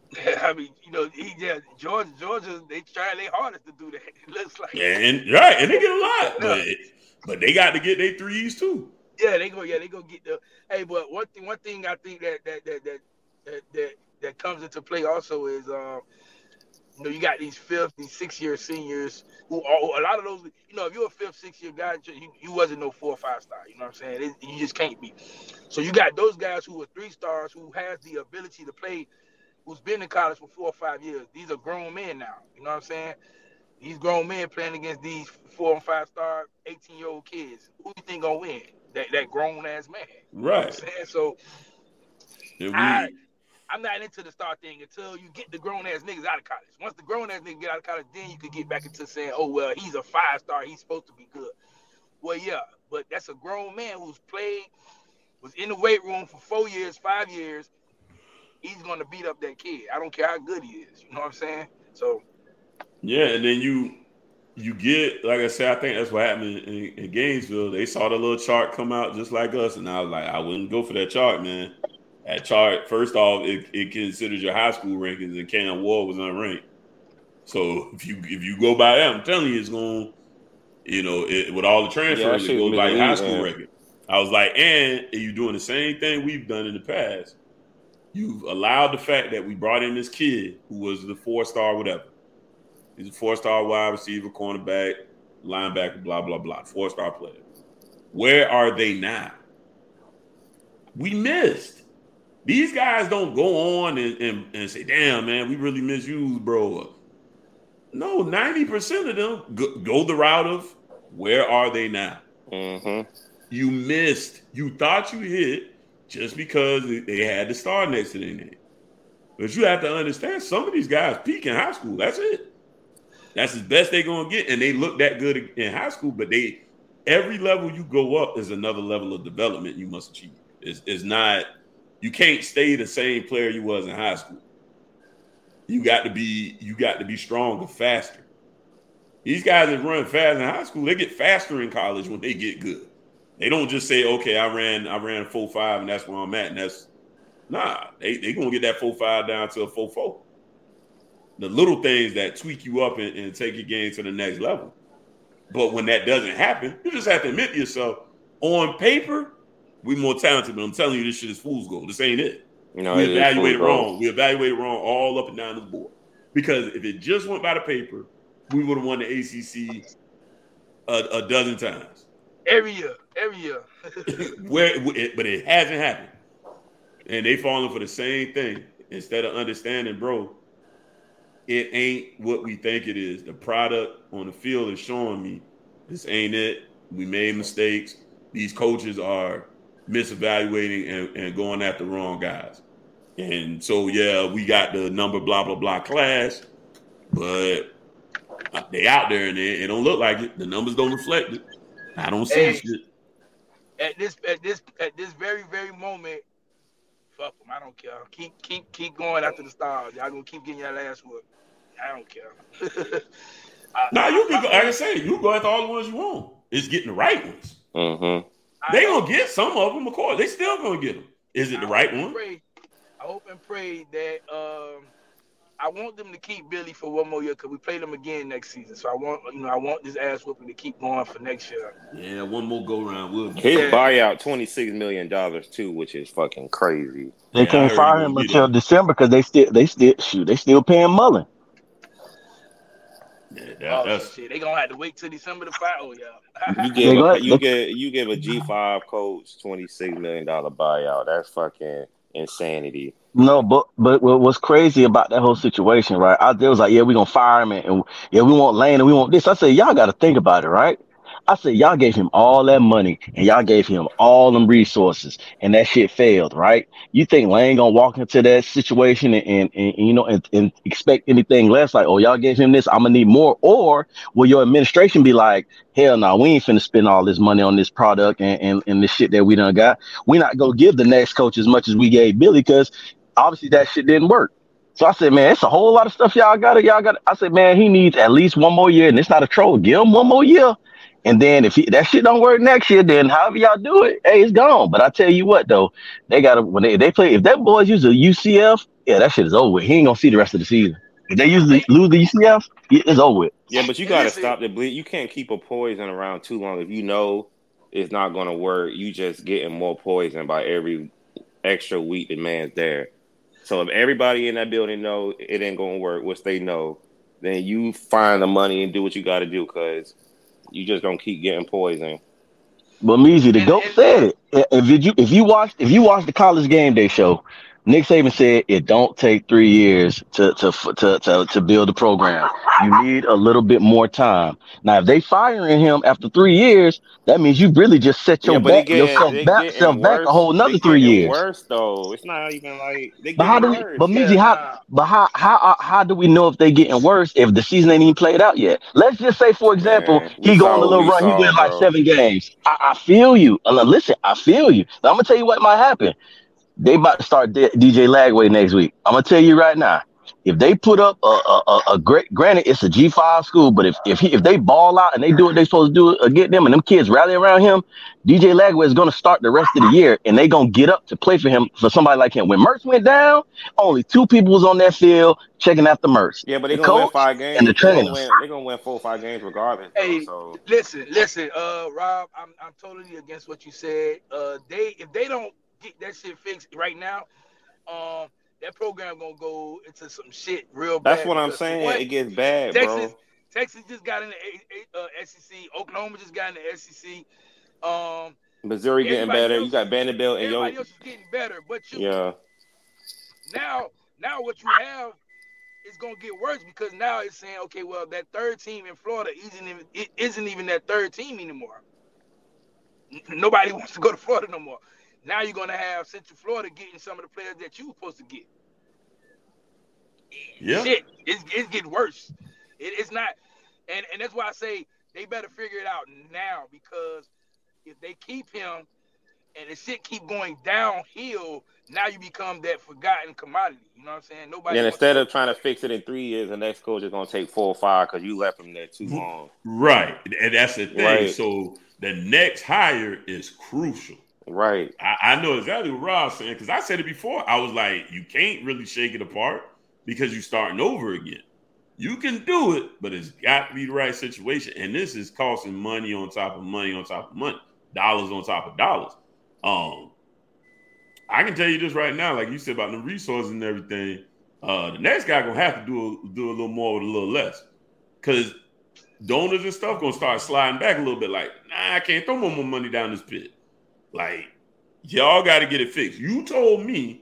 I mean, you know, he, yeah, Georgia, Georgia, they try their hardest to do that. It looks like. And right, and they get a lot, but but they got to get their threes too. Yeah, they go. Yeah, they go get the. Hey, but one thing, one thing I think that that that that that that, that comes into play also is, um, you know, you got these fifth, these six year seniors who are a lot of those. You know, if you're a fifth, six year guy, you, you wasn't no four or five star. You know what I'm saying? It, you just can't be. So you got those guys who are three stars who has the ability to play, who's been in college for four or five years. These are grown men now. You know what I'm saying? These grown men playing against these four and five star, eighteen year old kids. Who you think gonna win? That that grown ass man. You know what I'm Right. saying? So And we, I, I'm not into the star thing until you get the grown ass niggas out of college. Once the grown ass niggas get out of college, then you could get back into saying, oh well, he's a five star, he's supposed to be good. Well, yeah, but that's a grown man who's played, was in the weight room for four years, five years. He's gonna beat up that kid. I don't care how good he is. You know what I'm saying? So yeah, and then you you get, like I said, I think that's what happened in, in Gainesville. They saw the little chart come out just like us, and I was like, I wouldn't go for that chart, man. That chart, first off, it, it considers your high school rankings, and Cam Ward was unranked. So if you if you go by that, I'm telling you, it's going, you know, it, with all the transfers, Yeah, that it shit goes by your high misleading, school man. record. I was like, and you're doing the same thing we've done in the past. You've allowed the fact that we brought in this kid who was the four-star whatever. He's a four-star wide receiver, cornerback, linebacker, blah, blah, blah. Four-star player. Where are they now? We missed. These guys don't go on and, and, and say, damn, man, we really misused bro. No, ninety percent of them go, go the route of Where are they now? Mm-hmm. You missed. You thought you hit just because they had the star next to their name. But you have to understand, some of these guys peak in high school. That's it. That's as best they're going to get. And they look that good in high school, but they every level you go up is another level of development you must achieve. It's, it's not, you can't stay the same player you was in high school. You got to be, you got to be stronger, faster. These guys that run fast in high school, they get faster in college when they get good. They don't just say, okay, I ran, I ran four five and that's where I'm at. And that's, nah, they they gonna get that four five down to a four four. The little things that tweak you up and, and take your game to the next level. But when that doesn't happen, you just have to admit to yourself, on paper, we more talented, but I'm telling you, this shit is fool's gold. This ain't it. No, we it evaluated wrong. We evaluated wrong all up and down the board. Because if it just went by the paper, we would have won the A C C a, a dozen times. Every year, every year. Where, but it hasn't happened. And they falling for the same thing. Instead of understanding, bro, it ain't what we think it is. The product on the field is showing me this ain't it. We made mistakes. These coaches are misevaluating and, and going after the wrong guys. And so, yeah, we got the number blah, blah, blah class, but they out there and it, it don't look like it. The numbers don't reflect it. I don't see Hey, shit. At this, at this, at this very, very moment, fuck them. I don't care. Keep, keep, keep going after the stars. Y'all gonna keep getting your last word. I don't care. I, Now you can I, go, like I say, you go after all the ones you want. It's getting the right ones. Mm-hmm. They gonna get some of them, of course. They still gonna get them. Is it the I right hope and one? Pray, I hope and pray that um, I want them to keep Billy for one more year because we play them again next season. So I want, you know, I want this ass whooping to keep going for next year. Yeah, one more go round will be. His Yeah. buyout twenty-six million dollars too, which is fucking crazy. They Yeah, I can't heard fire he him gonna get until it. December because they still they still shoot they still paying Mullen. Yeah, that, Oh that's shit, they gonna have to wait till December to fire. Oh yeah. You They give go a, ahead. you They, give you give a G five coach twenty-six million dollar buyout. That's fucking insanity. no, but but what- what's crazy about that whole situation, right? Out there was like, yeah, we gonna fire him and, and yeah, we want Lane and we want this. I said, y'all got to think about it, right? I said, y'all gave him all that money and y'all gave him all them resources and that shit failed, right? You think Lane gonna walk into that situation and, and, and you know and, and expect anything less? Like, oh, y'all gave him this, I'm gonna need more. Or will your administration be like, hell no, we ain't finna spend all this money on this product and, and, and this shit that we done got. We not gonna give the next coach as much as we gave Billy because obviously that shit didn't work. So I said, man, it's a whole lot of stuff y'all got. Y'all got. I said, man, he needs at least one more year, and it's not a troll. Give him one more year. And then if he, that shit don't work next year, then however y'all do it, hey, it's gone. But I tell you what, though, they got to, when they, they play, if that boys use a U C F, yeah, that shit is over with. He ain't going to see the rest of the season. If they use the, lose the U C F, yeah, it's over with. Yeah, but you got to stop the bleed. You can't keep a poison around too long. If you know it's not going to work, you just getting more poison by every extra week the man's there. So if everybody in that building know it ain't going to work, which they know, then you find the money and do what you got to do because you just don't keep getting poison. But Measy, the And, GOAT and said it. If you if you watch if you watch the College Game Day show, Nick Saban said it don't take three years to to to to, to build a program. You need a little bit more time. Now, if they firing him after three years, that means you really just set your Yeah, but they back getting yourself they back getting self back a worse. whole They another three getting years. worse though. It's not even like they But how getting do we? worse. But yeah, Measy, how? nah. But how how uh, how do we know if they getting worse if the season ain't even played out yet? Let's just say, for example, Man, we he go on a saw what little we run. He saw, win like bro. seven games. I, I feel you. Uh, Listen, I feel you. Now, I'm gonna tell you what might happen. They about to start D- DJ Lagway next week. I'm gonna tell you right now. If they put up a a, a, a great, granted it's a G five school, but if if he if they ball out and they do what they supposed to do against them, and them kids rally around him, D J Lagway is gonna start the rest of the year, and they gonna get up to play for him for somebody like him. When Mertz went down, only two people was on that field checking after Mertz, Yeah, but the they're gonna win coach five and the games. They're gonna trainers. win. They're gonna win four or five games regardless, though. Hey, So listen, listen, uh, Rob, I'm I'm totally against what you said. Uh, they if they don't get that shit fixed right now, um, that program gonna go into some shit real that's bad. what I'm Because for saying. one, It gets bad, Texas, bro. Texas just got in the A- A- uh, S E C. Oklahoma just got in the S E C. Um, Missouri getting everybody better. You else, got Vanderbilt and yo. everybody else is getting better. But you Yeah, now, now what you have it's gonna get worse because now it's saying, okay, well, that third team in Florida isn't even it isn't even that third team anymore. Nobody wants to go to Florida no more. Now you're gonna have Central Florida getting some of the players that you were supposed to get. Yeah. Shit, it's it's getting worse. It, it's not, and, and that's why I say they better figure it out now, because if they keep him and the shit keep going downhill, now you become that forgotten commodity. You know what I'm saying? Nobody. And instead of trying to fix it in three years, the next coach is gonna take four or five because you left him there too long. Right, and that's the thing. Right. So the next hire is crucial. Right. I, I know exactly what Rob's saying, because I said it before. I was like, you can't really shake it apart because you're starting over again. You can do it, but it's got to be the right situation. And this is costing money on top of money on top of money, dollars on top of dollars. Um, I can tell you this right now, like you said about the resources and everything. Uh, the next guy gonna have to do a, do a little more with a little less, because donors and stuff gonna start sliding back a little bit. Like, nah, I can't throw more money down this pit. Like, y'all got to get it fixed. You told me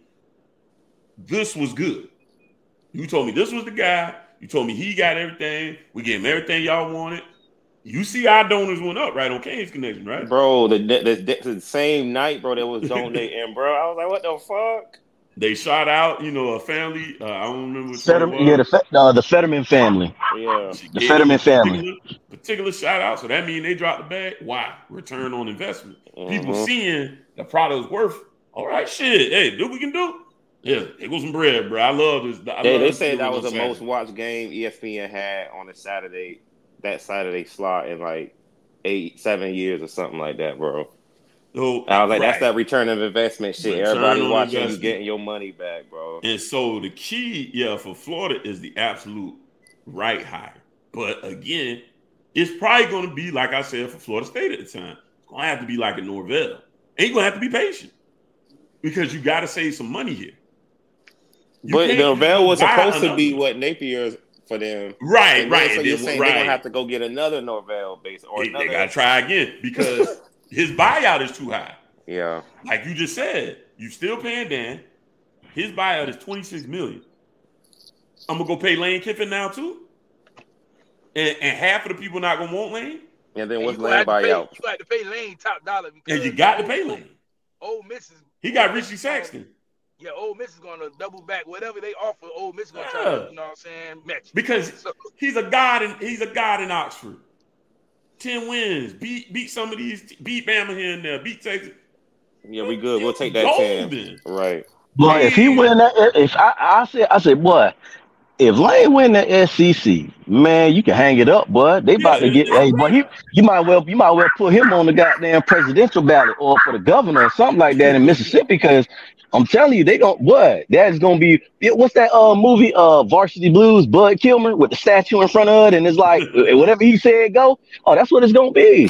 this was good. You told me this was the guy. You told me he got everything. We gave him everything y'all wanted. You see our donors went up, right, on Canes Connection, right? Bro, the, the, the, the same night, bro, that was donating, bro. I was like, what the fuck? They shot out, you know, a family. Uh, I don't remember what Fetterman, yeah, the, uh, the Fetterman family. Yeah. The Fetterman family. Particular, particular shout out. So that means they dropped the bag. Why? Return on investment. Mm-hmm. People seeing the product is worth, all right, shit. Hey, do what we can do. Yeah, it was some bread, bro. I love this. I They, love they this said that was the Saturday. most watched game E S P N had on a Saturday, that Saturday slot in like eight, seven years or something like that, bro. So, I was like, right. that's that return of investment shit. Return Everybody on watching you investment. getting your money back, bro. And so the key, yeah, for Florida is the absolute right hire. But again, it's probably going to be, like I said, for Florida State at the time, it's going to have to be like a Norvell. And you're going to have to be patient because you got to save some money here. You But can't Norvell was buy supposed to another- be what Napier's for them. Right, And then, right. So and you're then- saying right. they're going to have to go get another Norvell base or They, another. they got to try again because his buyout is too high. Yeah. Like you just said, you still paying Dan. His buyout is twenty-six million dollars. I'm going to go pay Lane Kiffin now too? And, and half of the people not going to want Lane? And then And what's you gonna Lane have to pay- buyout? You got to pay Lane top dollar because And you got to pay Lane. Ole Miss is He got Richie Saxton. Yeah, Ole Miss is gonna double back whatever they offer. Ole Miss is gonna try Yeah. to, you know what I'm saying, match. Because So, he's a god in he's a god in Oxford. Ten wins. Beat beat some of these beat Bama here and there. Beat Texas. Yeah, we good. We'll take that ten. Golden. Right. Boy, if he win that, if I, I said, I said, boy, if Lane win the S E C, man, you can hang it up, boy. They about to get, hey, boy, he, you might well, you might well put him on the goddamn presidential ballot or for the governor or something like that in Mississippi, because I'm telling you, they don't. What? That's gonna be. What's that uh movie? Uh, Varsity Blues. Bud Kilmer with the statue in front of it, and it's like whatever he said go. Oh, that's what it's gonna be.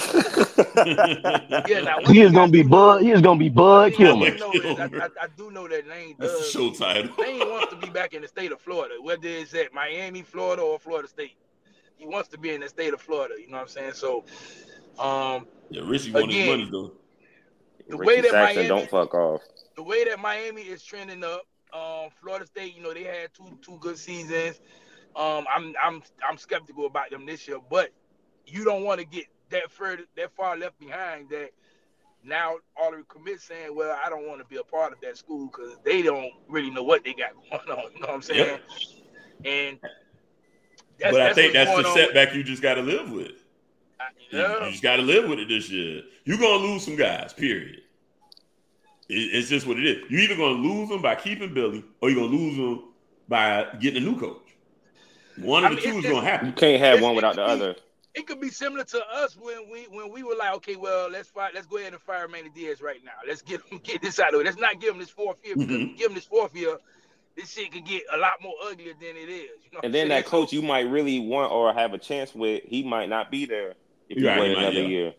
yeah, now, He is gonna be Bud. He is gonna be Bud I, Kilmer. do know that, I, I, I do know that Lane That's the does. show title. Lane wants to be back in the state of Florida, whether it's at Miami, Florida, or Florida State. He wants to be in the state of Florida. You know what I'm saying? So, um, Yeah, Richie wanted his Again, money though. the Richie way that Saxton Miami, don't fuck off. the way that Miami is trending up, um, Florida State, you know, they had two two good seasons. Um, I'm I'm I'm skeptical about them this year, but you don't want to get that further that far left behind that now all the commits saying, well, I don't want to be a part of that school because they don't really know what they got going on. You know what I'm saying? And that's, But I that's think what's that's the going on with- setback you just got to live with. I- You, yeah. you just got to live with it this year. You're going to lose some guys, period. It, it's just what it is. You're either going to lose them by keeping Billy or you're going to lose them by getting a new coach. One of I the mean, two is it's- going to You happen. can't have It's- one without the it's- other. It could be similar to us when we when we were like, okay, well, let's fire, let's go ahead and fire Manny Diaz right now. Let's get him get this out of it. Let's not give him this fourth year because Mhm. if we give him this fourth year, this shit could get a lot more uglier than it is. You know what And I'm then that saying? coach you might really want or have a chance with, he might not be there if you Right, wait he might, another yeah. year.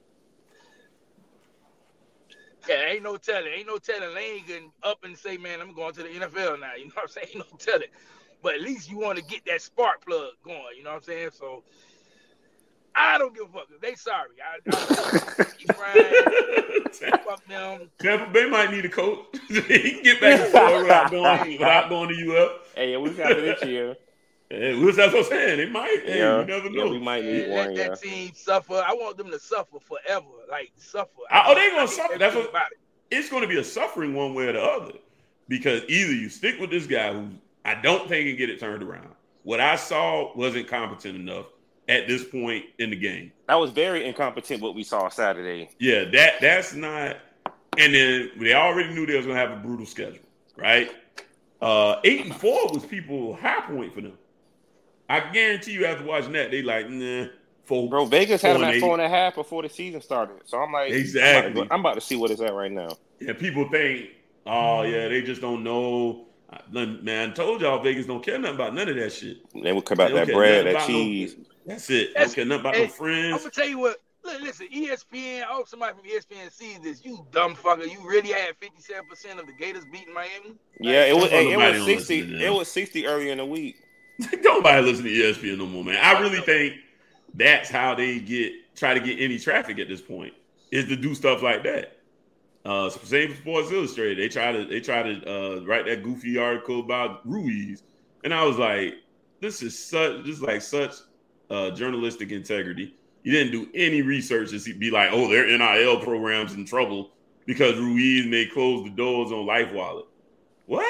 Yeah, ain't no telling. Ain't no telling. Lane can up and say, man, I'm going to the N F L now. You know what I'm saying? Ain't no telling. But at least you want to get that spark plug going. You know what I'm saying? So I don't give a fuck. They sorry. I, I keep crying. Fuck them. Tampa Bay might need a coach. He can get back and forth without going, without going to U F. Hey, we got it this year. Hey, that's what I'm saying. They might. Hey, Yeah, you never yeah, know. we might Man, need let one. that Yeah, team suffer. I want them to suffer forever. Like suffer. I, I oh, hate- they I gonna hate suffer. that That's shit what. about it. It's going to be a suffering one way or the other, because either you stick with this guy who I don't think can get it turned around. What I saw wasn't competent enough at this point in the game. that was very incompetent. What we saw Saturday. Yeah, that that's not. And then they already knew they was going to have a brutal schedule, right? Uh, eight and four was people high point for them. I guarantee you, after watching that, they like, nah, four. Bro, Vegas four had him and at eight. four and a half before the season started. So I'm like, Exactly. I'm about, to go, I'm about to see what it's at right now. Yeah, people think, oh yeah, they just don't know. Man, I told y'all Vegas don't care nothing about none of that shit. They would come They out don't that care bread, nothing that about cheese. No, that's it. They That's- don't care nothing about hey, no friends. I'm gonna tell you what. Look, listen, E S P N. I hope somebody from E S P N sees this. You dumb fucker. You really had fifty-seven percent of the Gators beating Miami. Yeah, it was. Nobody It was don't sixty. listen to them. It was sixty earlier in the week. Nobody listen to E S P N no more, man. I really think that's how they get try to get any traffic at this point, is to do stuff like that. Uh, same for Sports Illustrated. They try to they try to uh, write that goofy article about Ruiz, and I was like, this is such this is like such uh, journalistic integrity. You didn't do any research to see, be like, oh, their N I L program's in trouble because Ruiz may close the doors on LifeWallet. What?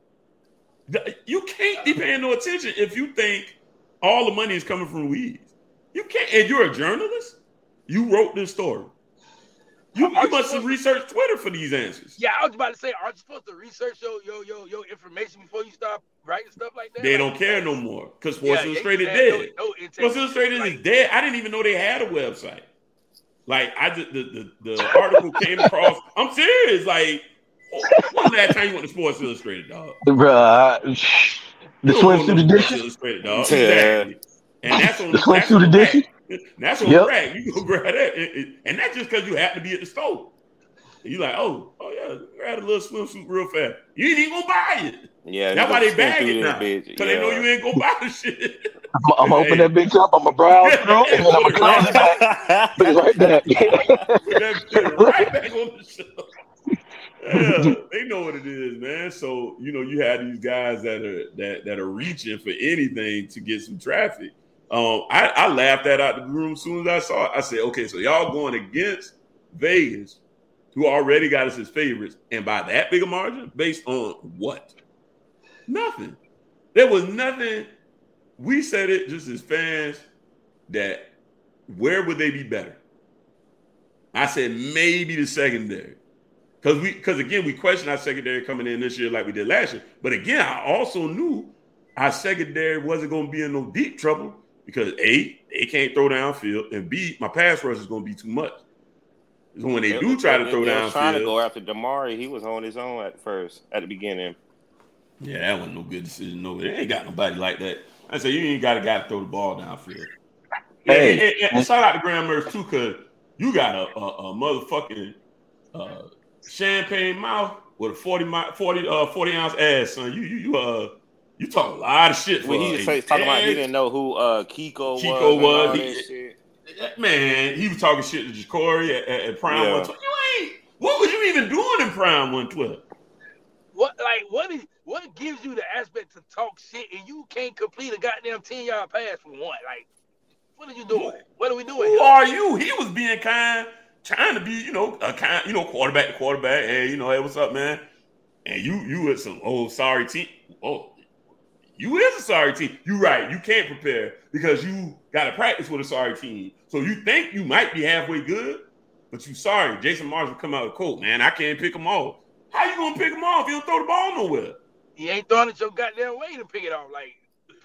You can't be paying no attention if you think all the money is coming from Ruiz. You can't, and you're a journalist. You wrote this story. You, you must have researched Twitter for these answers. Yeah, I was about to say, aren't you supposed to research your your your, your information before you start writing stuff like that? They like, don't care no more because Sports yeah, Illustrated they- dead. No, no integrity. Sports Illustrated Like, is dead. I didn't even know they had a website. Like I just the the, the article came across. I'm serious. Like, when was the last time you went to Sports Illustrated, dog? Bruh, the You don't go to swimsuit Sports edition. Illustrated, dog. Yeah. Exactly. And that's on The that's swimsuit on edition? rack. That's on Yep. rack. You go grab that, and, and- and that's just because you happen to be at the store. And you like, oh, oh yeah, grab a little swimsuit real fast. You ain't even gonna buy it. Yeah, That's why they bag through it this now, bitch. because they know you ain't gonna buy the shit. I'm, I'm gonna open that bitch up. I'm gonna browse through, and then I'm gonna close it back. Put it right back. Put that shit right back on the shelf. Yeah, they know what it is, man. So you know, you have these guys that are that that are reaching for anything to get some traffic. Um, I, I laughed that out the room as soon as I saw it. I said, okay, so y'all going against Vegas, who already got us as favorites, and by that big a margin, based on what? Nothing. There was nothing. We said it just as fans that where would they be better? I said maybe the secondary. Because we because again, we questioned our secondary coming in this year like we did last year. But again, I also knew our secondary wasn't going to be in no deep trouble because A, they can't throw downfield, and B, my pass rush is going to be too much. So when they do try to throw They was trying to downfield, go after Damari. He was on his own at first, at the beginning. yeah, that wasn't no good decision. No, they ain't got nobody like that. I said you ain't got a guy to throw the ball downfield. Hey. And, and, and shout out to Graham Mertz too, because you got a, a, a motherfucking uh, champagne mouth with a forty, forty, uh, forty ounce ass, son. You you you uh you talk a lot of shit. For When he was a say, talking about he ass. didn't know who uh, Kiko, Kiko was. was. and all He- that shit. Man, he was talking shit to Jacory at, at, at Prime Yeah. one twelve. You ain't. What was you even doing in Prime one twelve? what like what is what gives you the aspect to talk shit and you can't complete a goddamn ten yard pass for one? Like, what are you doing? What are we doing? Who here? are you? He was being kind, trying to be, you know, a kind, you know, quarterback to quarterback. Hey, you know, hey, what's up, man? And you, you with some oh sorry team. Oh, you is a sorry team. You right. You can't prepare because you got to practice with a sorry team. So you think you might be halfway good, but you sorry. Jason Marshall come out with quote, man, I can't pick them off. How you gonna pick them off if you don't throw the ball nowhere? You ain't throwing it your goddamn way to pick it off. Like,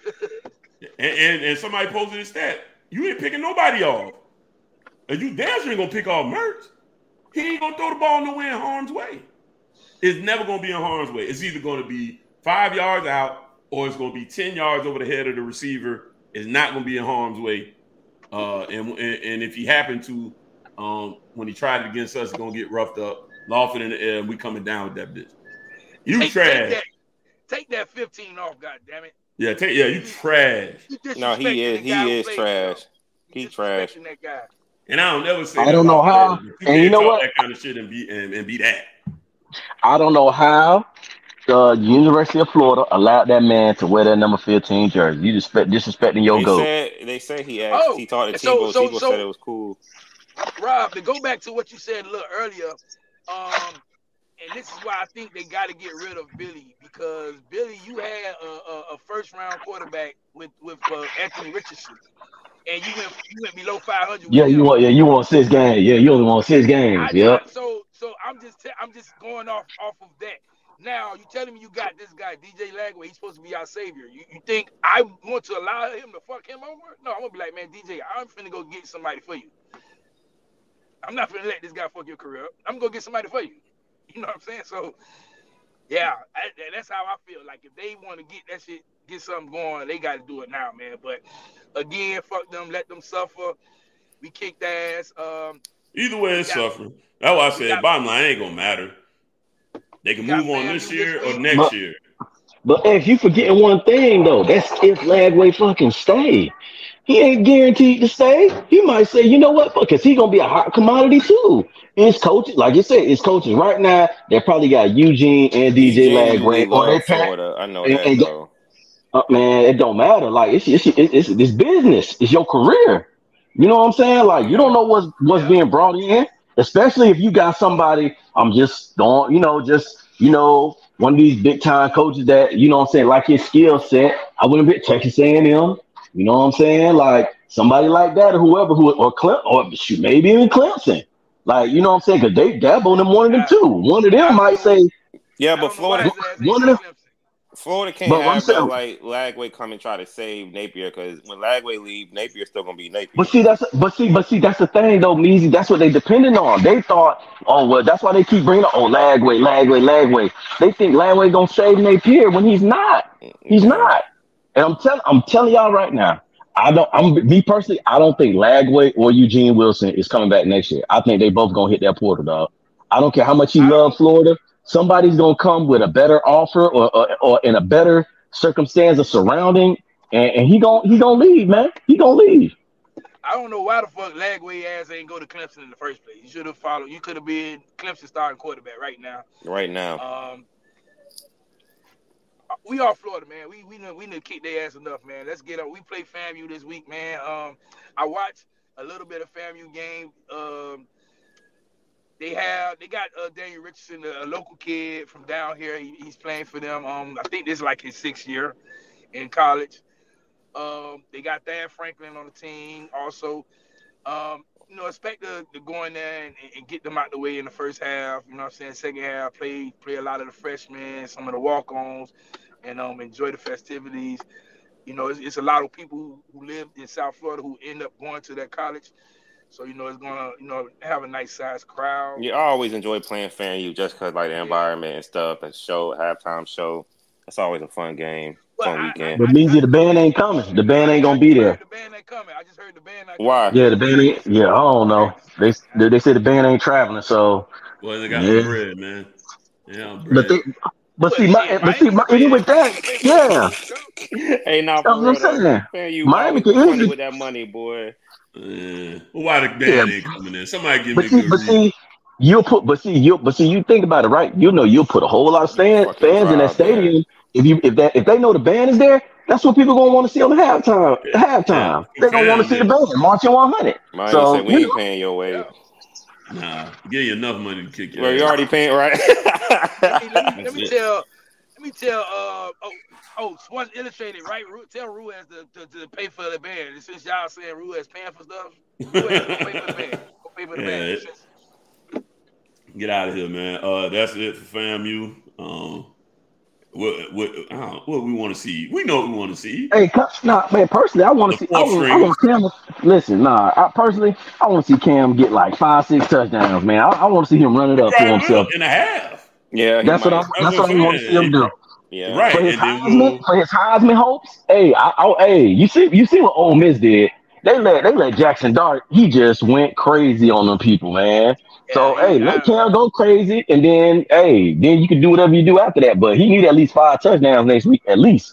And, and, and somebody posted a stat. You ain't picking nobody off. And you damn sure ain't gonna pick off Mertz. He ain't gonna throw the ball nowhere in harm's way. It's never gonna be in harm's way. It's either gonna be five yards out or it's gonna be ten yards over the head of the receiver. It's not gonna be in harm's way. Uh, and, and and if he happened to, um, when he tried it against us, it's gonna get roughed up, lofted in the air, and we coming down with that bitch. You take, trash. take that, take that fifteen off, goddammit. Yeah, take, yeah, you trash. You No, he disrespecting is. the He guy who is played trash. for you. He You trash. disrespecting that guy. And I don't never say. I don't that know about how. players. You And you can't know talk what? that kind of shit and be and, and be that. I don't know how uh, University of Florida allowed that man to wear that number fifteen jersey. You disrespect, disrespecting your They goat. said they said he asked. Oh, He talked to so Tebow. so Tebow so said it was cool. Rob, to go back to what you said a little earlier, um, and this is why I think they got to get rid of Billy, because Billy, you had a, a, a first round quarterback with with uh, Anthony Richardson, and you went you went below five hundred Yeah, with you him. want yeah, you want six games. Yeah, you only want six games. I, Yep. I, so so I'm just te- I'm just going off off of that. Now you telling me you got this guy D J Lagway? He's supposed to be our savior. You, you think I want to allow him to fuck him over? No, I'm gonna be like, man, D J, I'm finna go get somebody for you. I'm not finna let this guy fuck your career up. I'm gonna get somebody for you. You know what I'm saying? So yeah, I, that's how I feel. Like if they want to get that shit, get something going, they got to do it now, man. But again, fuck them, let them suffer. We kicked ass. Um, Either way, it's got, suffering. That's why I said, got, bottom line ain't gonna matter. They can move on this year or next but, year. But if you forgetting one thing though, that's if Lagway fucking stay. He ain't guaranteed to stay. He might say, you know what, because he gonna be a hot commodity too. His coaches, like you said, his coaches right now, they probably got Eugene and D J Eugene Lagway really on their love pack. Florida. I know And, that and, though. uh, man, it don't matter. Like it's it's, it's it's it's business. It's your career. You know what I'm saying? Like you don't know what's what's Yeah. being brought in, especially if you got somebody. I'm just going, you know, just you know, one of these big time coaches that you know what I'm saying, like his skill set. I wouldn't be Texas A and M. You know what I'm saying? Like somebody like that or whoever who or Clem or shoot, maybe even Clemson. Like you know what I'm saying? Because they dabble in them one of them I- too. One of them I might know- say, Yeah, I but don't know why Florida, his ass ain't one of go them- Clemson. Florida can't But I'm have no saying- like Lagway come and try to save Napier, because when Lagway leave, Napier's still gonna be Napier. But see, that's but see, but see, that's the thing though, Measy. That's what they depended on. They thought, oh well, that's why they keep bringing up, oh Lagway, Lagway, Lagway. They think Lagway gonna save Napier when he's not. He's Yeah. not. And I'm telling, I'm telling y'all right now. I don't. I'm me personally. I don't think Lagway or Eugene Wilson is coming back next year. I think they both gonna hit that portal, dog. I don't care how much he I loves Florida. Somebody's gonna come with a better offer or or, or in a better circumstance of surrounding, and, and he gonna he gonna leave, man. He gonna leave. I don't know why the fuck Lagway ass ain't go to Clemson in the first place. You should have followed. You could have been Clemson starting quarterback right now. Right now. Um, we are Florida, man. We we know we need to kick their ass enough, man. Let's get up. We play FAMU this week, man. Um, I watched a little bit of FAMU game. Um, they have they got uh, Daniel Richardson, a, a local kid from down here. He, he's playing for them. Um, I think this is like his sixth year in college. Um, they got Dan Franklin on the team also. Um, you know, expect to, to go in there and, and get them out the way in the first half. You know what I'm saying? Second half, play play a lot of the freshmen, some of the walk-ons, and um, enjoy the festivities. You know, it's, it's a lot of people who, who live in South Florida who end up going to that college. So, you know, it's going to, you know, have a nice size crowd. Yeah, I always enjoy playing FAMU just because like the Yeah. environment and stuff, and show halftime show. It's always a fun game, But fun I- weekend. But Measy, the band ain't coming. The band ain't gonna be there. The band ain't coming. I just heard the band not Why? coming. Yeah, the band ain't. Yeah, I don't know. They they, they say the band ain't traveling. So, Well, they got Yeah. the bread, man. Yeah, bread. but they, but see, my, Shit, but see, Miami my, the even with band. that, yeah, Hey, now that's for what real I'm though, saying. FAMU Miami always can be funny easily- with that money, boy. Uh, why the band Yeah. ain't coming in? Somebody give But me a see, good but reason. see, you'll put, but see, you, but see, you think about it, right? You know, you'll put a whole lot of You can fans, fucking fans in that drive there. stadium. If you, if that, if they know the band is there, that's what people gonna want to see on the halftime. Yeah. Halftime, Yeah. they're gonna want to see the band marching one hundred. Miami So, said we you ain't know, paying your way. Yeah. Nah, give you enough money to kick your Well, you ass. already paying, right? Let me, let me, let That's me it. tell, let me tell, uh, oh, oh, Sports Illustrated, right? Ru- Tell Ruiz to, to, to pay for the band. And since y'all saying Ruiz paying for stuff, Ruiz, go pay for the band. Go pay for the Yeah, band. it- Get out of here, man. Uh, that's it for FAMU. Um, what what I don't know, what we want to see? We know what we want to see. hey, co- nah, man. Personally, I want The to see. I fourth want, I want Cam. to- Listen, nah. I personally, I want to see Cam get like five, six touchdowns, man. I, I want to see him run it up for Drive it himself. up in a half. Yeah, he That's what might. I. That's what I I'm want to see saying. him do. Yeah, Right, For his and then Heisman, we'll. for his Heisman hopes, hey, I, I, hey, you see, you see what Ole Miss did? They let they let Jackson Dart. He just went crazy on them people, man. So Yeah, hey, he- let I- Cam go crazy, and then hey, then you can do whatever you do after that. But he need at least five touchdowns next week, at least.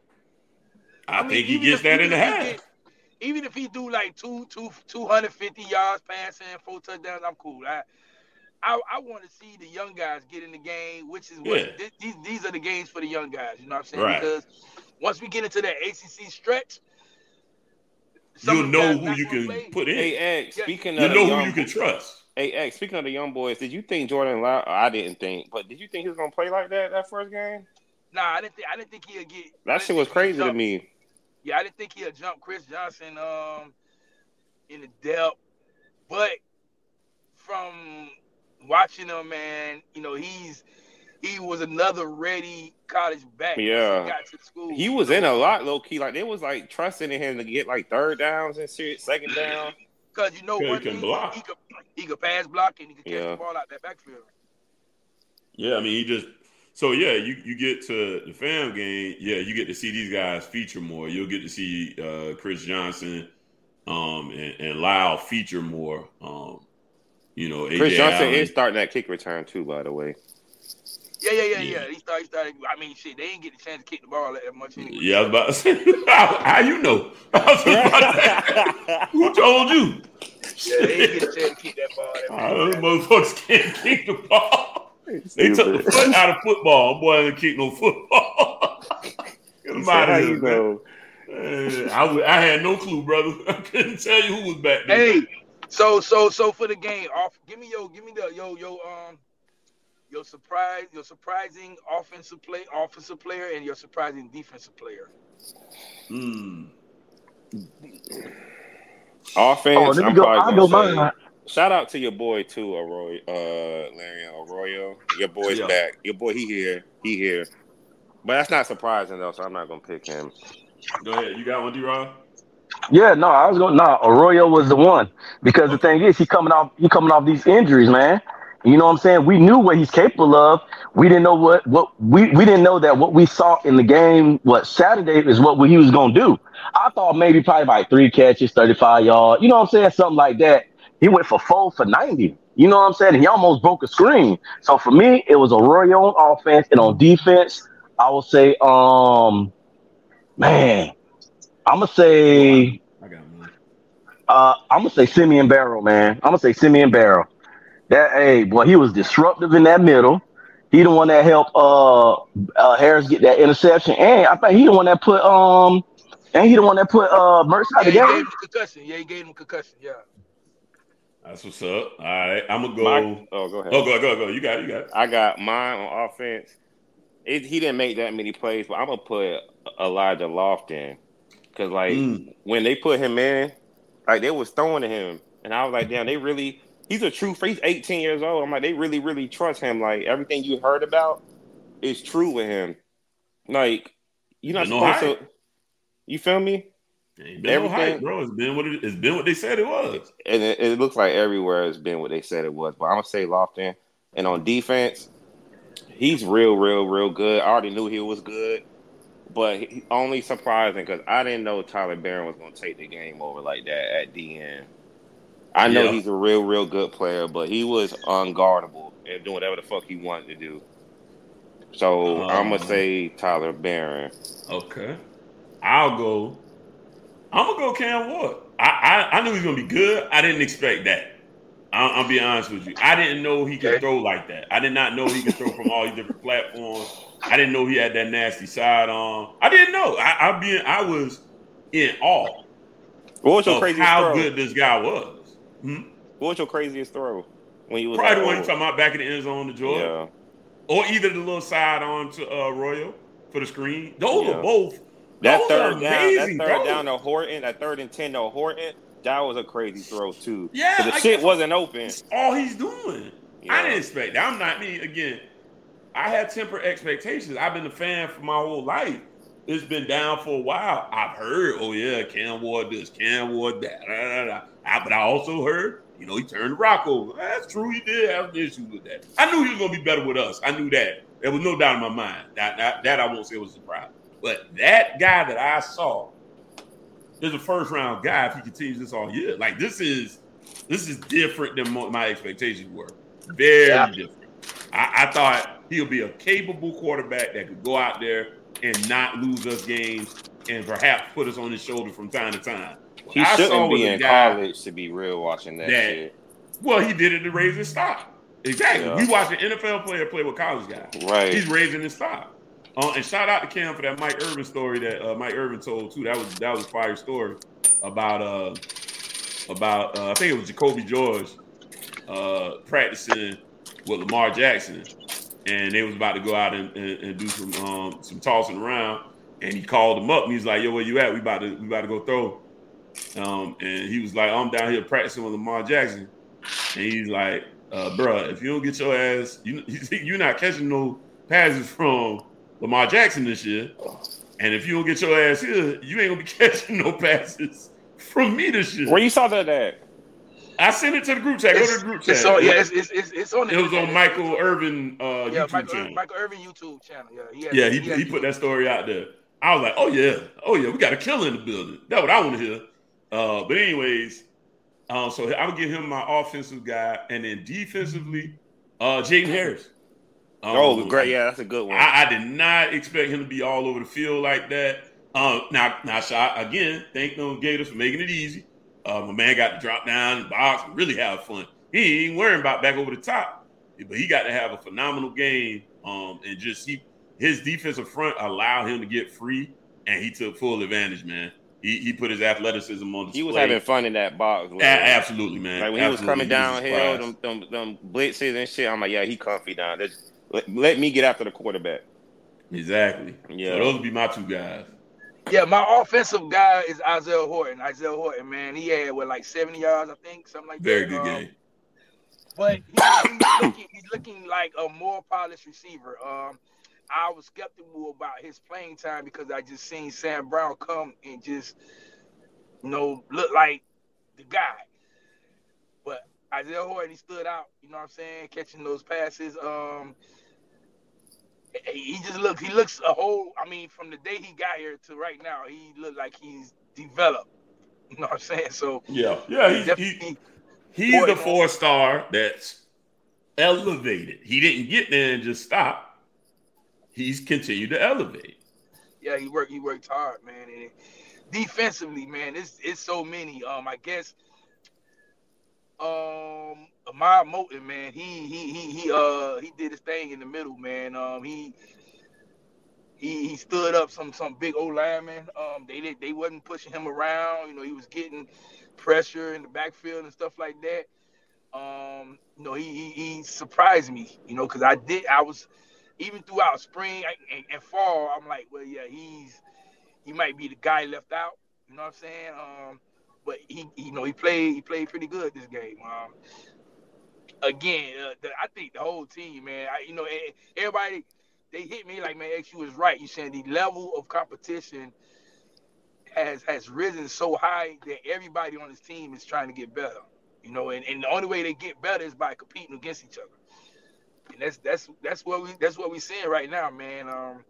I, mean, think he even gets if- that even in the if he half. get- Even if he do like two, two, two hundred fifty yards passing, four touchdowns, I'm cool. I, I, I want to see the young guys get in the game, which is what Yeah. th- these these are the games for the young guys. You know what I'm saying? Right. Because once we get into that A C C stretch, some You'll of the know guys who not you gonna can play. put in. Hey, X, Yeah. speaking You of know the who young, you can trust. hey, X, speaking of the young boys, did you think Jordan Lau? I didn't think, but did you think he was gonna play like that that first game? Nah, I didn't think I didn't think he'd get. I That didn't shit was think he'd crazy to jump. me. Yeah, I didn't think he'd jump Chris Johnson um in the depth, but from watching him, man, you know he's he was another ready college back once Yeah. he got to the school. He you was know, in a um, lot low key. Like they was like trusting in him to get like third downs and shit, second down. Cause you know Cause he what, can he, block. he, could he could pass block and he could catch Yeah. the ball out that backfield. Yeah, I mean, he just so yeah. You you get to the fam game, yeah. You get to see these guys feature more. You'll get to see uh, Chris Johnson, um, and, and Lyle feature more. Um, you know, A J Chris Johnson Allen. is starting that kick return too, by the way. Yeah, yeah, yeah, Yeah. yeah. He started, he started. I mean, shit, they didn't get the chance to kick the ball that much anyway. Yeah, I was about to say. How, how you know? I was about to say, who told you? Yeah, they didn't get the chance to kick that ball that Ah, those much. motherfuckers can't kick the ball. They took the foot out of football. Boy, didn't kick no football. Get them out How of you here, man. know? Uh, I, w- I had no clue, brother. I couldn't tell you who was back there. Hey, so so so for the game, off. Give me your, give me the yo yo um your surprise, your surprising offensive play, offensive player, and your surprising defensive player. Hmm. Offense. Oh, let me I'm go. probably I'll gonna go say- mine. Shout out to your boy too, Arroyo, uh, Larry Arroyo. Your boy's Yeah. back. Your boy, he here. He here. But that's not surprising though, so I'm not gonna pick him. Go ahead. You got one, D-Rod? Yeah, no, I was going. No, Arroyo was the one because the thing is, he coming off. He coming off these injuries, man. You know what I'm saying? We knew what he's capable of. We didn't know what what we we didn't know that what we saw in the game, what Saturday is what he was gonna do. I thought maybe probably like three catches, thirty-five yards. You know what I'm saying? Something like that. He went for four for ninety. You know what I'm saying? He almost broke a screen. So for me, it was Arroyo on offense, and on defense, I will say, um, man, I'm gonna say. I got one. Uh, I'm gonna say Simeon Barrow, man. I'm gonna say Simeon Barrow. That hey boy, he was disruptive in that middle. He the one that helped uh, uh Harris get that interception, and I think he the one that put um, and he the one that put uh Mertz out Yeah, of the he gave game. him a concussion. Yeah, he gave him a concussion. Yeah. That's what's up. All right. I'm going to go. My, oh, go ahead. Oh, go, go, go. You got it. You got it. I got mine on offense. It, he didn't make that many plays, but I'm gonna put Elijah Lofton because, like, Mm. when they put him in, like they was throwing to him, and I was like, damn, they really. He's a true. He's eighteen years old. I'm like, they really, really trust him. Like everything you heard about is true with him. Like you're not There's no supposed to. You feel me? Ain't been no Everything- hype, bro. It's been what it, it's been what they said it was. And it, it looks like everywhere has been what they said it was. But I'm gonna say Lofton. And on defense, he's real, real, real good. I already knew he was good, but he, only surprising because I didn't know Tyler Barron was gonna take the game over like that at the end. I know Yeah. he's a real, real good player, but he was unguardable and doing whatever the fuck he wanted to do. So Um, I'm gonna say Tyler Barron. Okay. I'll go. I'm gonna go Cam Ward. I, I I knew he was gonna be good. I didn't expect that. I'll, I'll be honest with you. I didn't know he could Okay. throw like that. I did not know he could throw from all these different platforms. I didn't know he had that nasty sidearm. I didn't know. I I be I was in awe What was your of craziest how throw? good this guy was. Hmm? What was your craziest throw when you was Probably like, the one you oh, talking about back in the end zone to Jordan. yeah. Or either the little sidearm to uh, Royal for the screen. Those Yeah. are both. That those third are down, that amazing third throws. down to Horton, that third and ten to Horton, that was a crazy throw too. Yeah, 'Cause the like, shit that's- wasn't open. That's all he's doing. Yeah. I didn't expect that. I'm not me again. I had tempered expectations. I've been a fan for my whole life. It's been down for a while. I've heard, oh yeah, Cam Ward this, Cam Ward that. Da, da, da. I, but I also heard, you know, he turned the rock over. That's true. He did have an issue with that. I knew he was gonna be better with us. I knew that. There was no doubt in my mind. That that, that I won't say was a surprise. But that guy that I saw is a first round guy if he continues this all year. Like this is this is different than what my expectations were. Very Yeah. different. I, I thought he'll be a capable quarterback that could go out there and not lose us games and perhaps put us on his shoulder from time to time. What He I saw shouldn't was be a in guy college to be real watching that, that- shit. Well, he did it to raise his stock. Exactly. Yeah. We watch an N F L player play with college guys. Right. He's raising his stock. Uh, and shout out to Cam for that Mike Irvin story that uh, Mike Irvin told too. That was that was a fire story about uh about uh, I think it was Jacoby George uh, practicing with Lamar Jackson, and they was about to go out and, and, and do some um, some tossing around, and he called him up and he's like, "Yo, where you at? We about to we about to go throw." Um, and he was like, "I'm down here practicing with Lamar Jackson," and he's like, uh, "Bruh, if you don't get your ass, you you're not catching no passes from Lamar Jackson this year, and if you don't get your ass here, you ain't gonna be catching no passes from me this year." Where you saw that at? I sent it to the group chat. Go to the group chat. It's on, yeah, it's, it's, it's, it's on. It was on Michael Irvin uh, yeah, YouTube Michael, channel. Michael Irvin YouTube channel. Yeah, he has, yeah, he, he, has he put that story out there. I was like, oh yeah, oh yeah, we got a killer in the building. That's what I want to hear. Uh, but anyways, um, so I would give him my offensive guy, and then defensively, uh, Jaden Harris. Um, Oh, great! Yeah, that's a good one. I, I did not expect him to be all over the field like that. Um, now, now, shot again. Thank them Gators for making it easy. Uh, my man got to drop down in the box and really have fun. He ain't worrying about back over the top, but he got to have a phenomenal game. Um, and just he his defensive front allowed him to get free, and he took full advantage, man. He he put his athleticism on display. He was having fun in that box. A- absolutely, man. Like when absolutely. he was coming downhill, was them, them them blitzes and shit. I'm like, yeah, he comfy down. That's, let, let me get after the quarterback. Exactly. Yeah. So those would be my two guys. Yeah, my offensive guy is Isaiah Horton. Isaiah Horton, man, he had what like seventy yards, I think, something like Very that. good um, game. But he, he's, looking, he's looking like a more polished receiver. Um, I was skeptical about his playing time because I just seen Sam Brown come and just, you know, look like the guy. But Isaiah Horton, he stood out. You know what I'm saying? Catching those passes. Um, he just looks. He looks a whole. I mean, from the day he got here to right now, he looked like he's developed. You know what I'm saying? So yeah, yeah, he's, definitely. He, he's the four star that's elevated. He didn't get there and just stop. He's continued to elevate. Yeah, he worked. He worked hard, man. And defensively, man, it's it's so many. Um, I guess. Um, Ahmad Moten, man, he he he he uh he did his thing in the middle, man. Um, he he he stood up some some big old linemen. Um, they did they wasn't pushing him around. You know, he was getting pressure in the backfield and stuff like that. Um, you know, he he, he surprised me. You know, because I did I was even throughout spring and, and fall, I'm like, well, yeah, he's he might be the guy left out. You know what I'm saying? Um. But he, you know, he played. He played pretty good this game. Um, again, uh, the, I think the whole team, man. I, you know, everybody they hit me like, man, X, you was right. You saying the level of competition has has risen so high that everybody on this team is trying to get better. You know, and, and the only way they get better is by competing against each other. And that's that's that's what we that's what we're seeing right now, man. Um,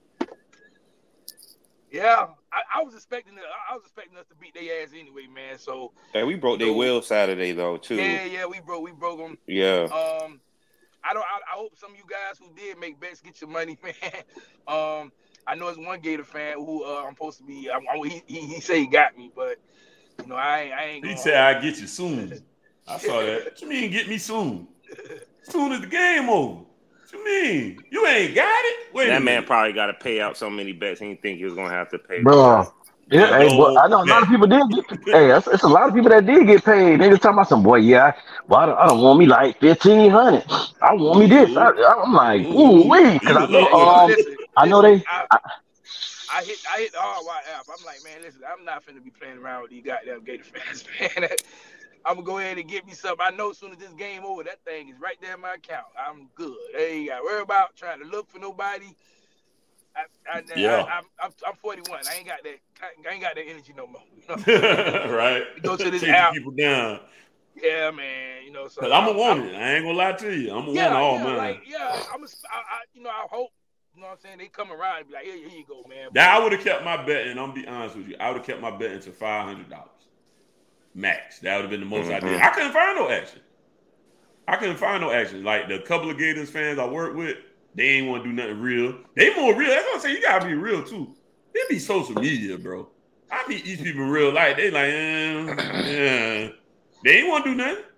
Yeah, I, I was expecting I was expecting us to beat their ass anyway, man. So hey, we broke their so, will Saturday though too. Yeah, yeah, we broke we broke them. Yeah. Um, I don't. I, I hope some of you guys who did make bets get your money, man. Um, I know it's one Gator fan who uh, I'm supposed to be. I, I, he, he he said he got me, but you know I ain't. I ain't he gonna, said I get you soon. I saw that. What you mean get me soon? Soon as the game over. What you mean? You ain't got it? Wait that man probably got to pay out so many bets. He didn't think he was gonna have to pay. Bro, yeah, hey, boy, I know a lot of people did get. Hey, it's, it's a lot of people that did get paid. They just talking about some boy. Yeah, well, I don't, I don't want me like fifteen hundred. I want me this. I, I'm like, ooh wee, because I know, um, listen, I know they. I, I, I hit I hit the R Y app. I'm like, man, listen, I'm not finna be playing around with these goddamn Gator fans, man. I'm gonna go ahead and get me something. I know as soon as this game over, that thing is right there in my account. I'm good. I ain't got to worry about trying to look for nobody. I, I, yeah. I, I'm, I'm I'm forty-one. I ain't got that. I ain't got that energy no more. You know? Right. Go to this Taking app. people down. Yeah, man. You know, so I'm gonna want it. I ain't gonna lie to you. I'm gonna yeah, want all yeah, mine. like, yeah, I'm. A, I, I, you know, I hope. You know what I'm saying? They come around and be like, here, here you go, man. That I would have kept my bet, and I'm gonna be honest with you. I would have kept my bet into five hundred dollars. Max. That would have been the most mm-hmm. I did. I couldn't find no action. I couldn't find no action. Like the couple of Gators fans I work with, they ain't want to do nothing real. They more real. That's what I'm saying. You gotta be real too. They be social media, bro. I meet these people in real life. They like, eh, yeah. They ain't want to do nothing.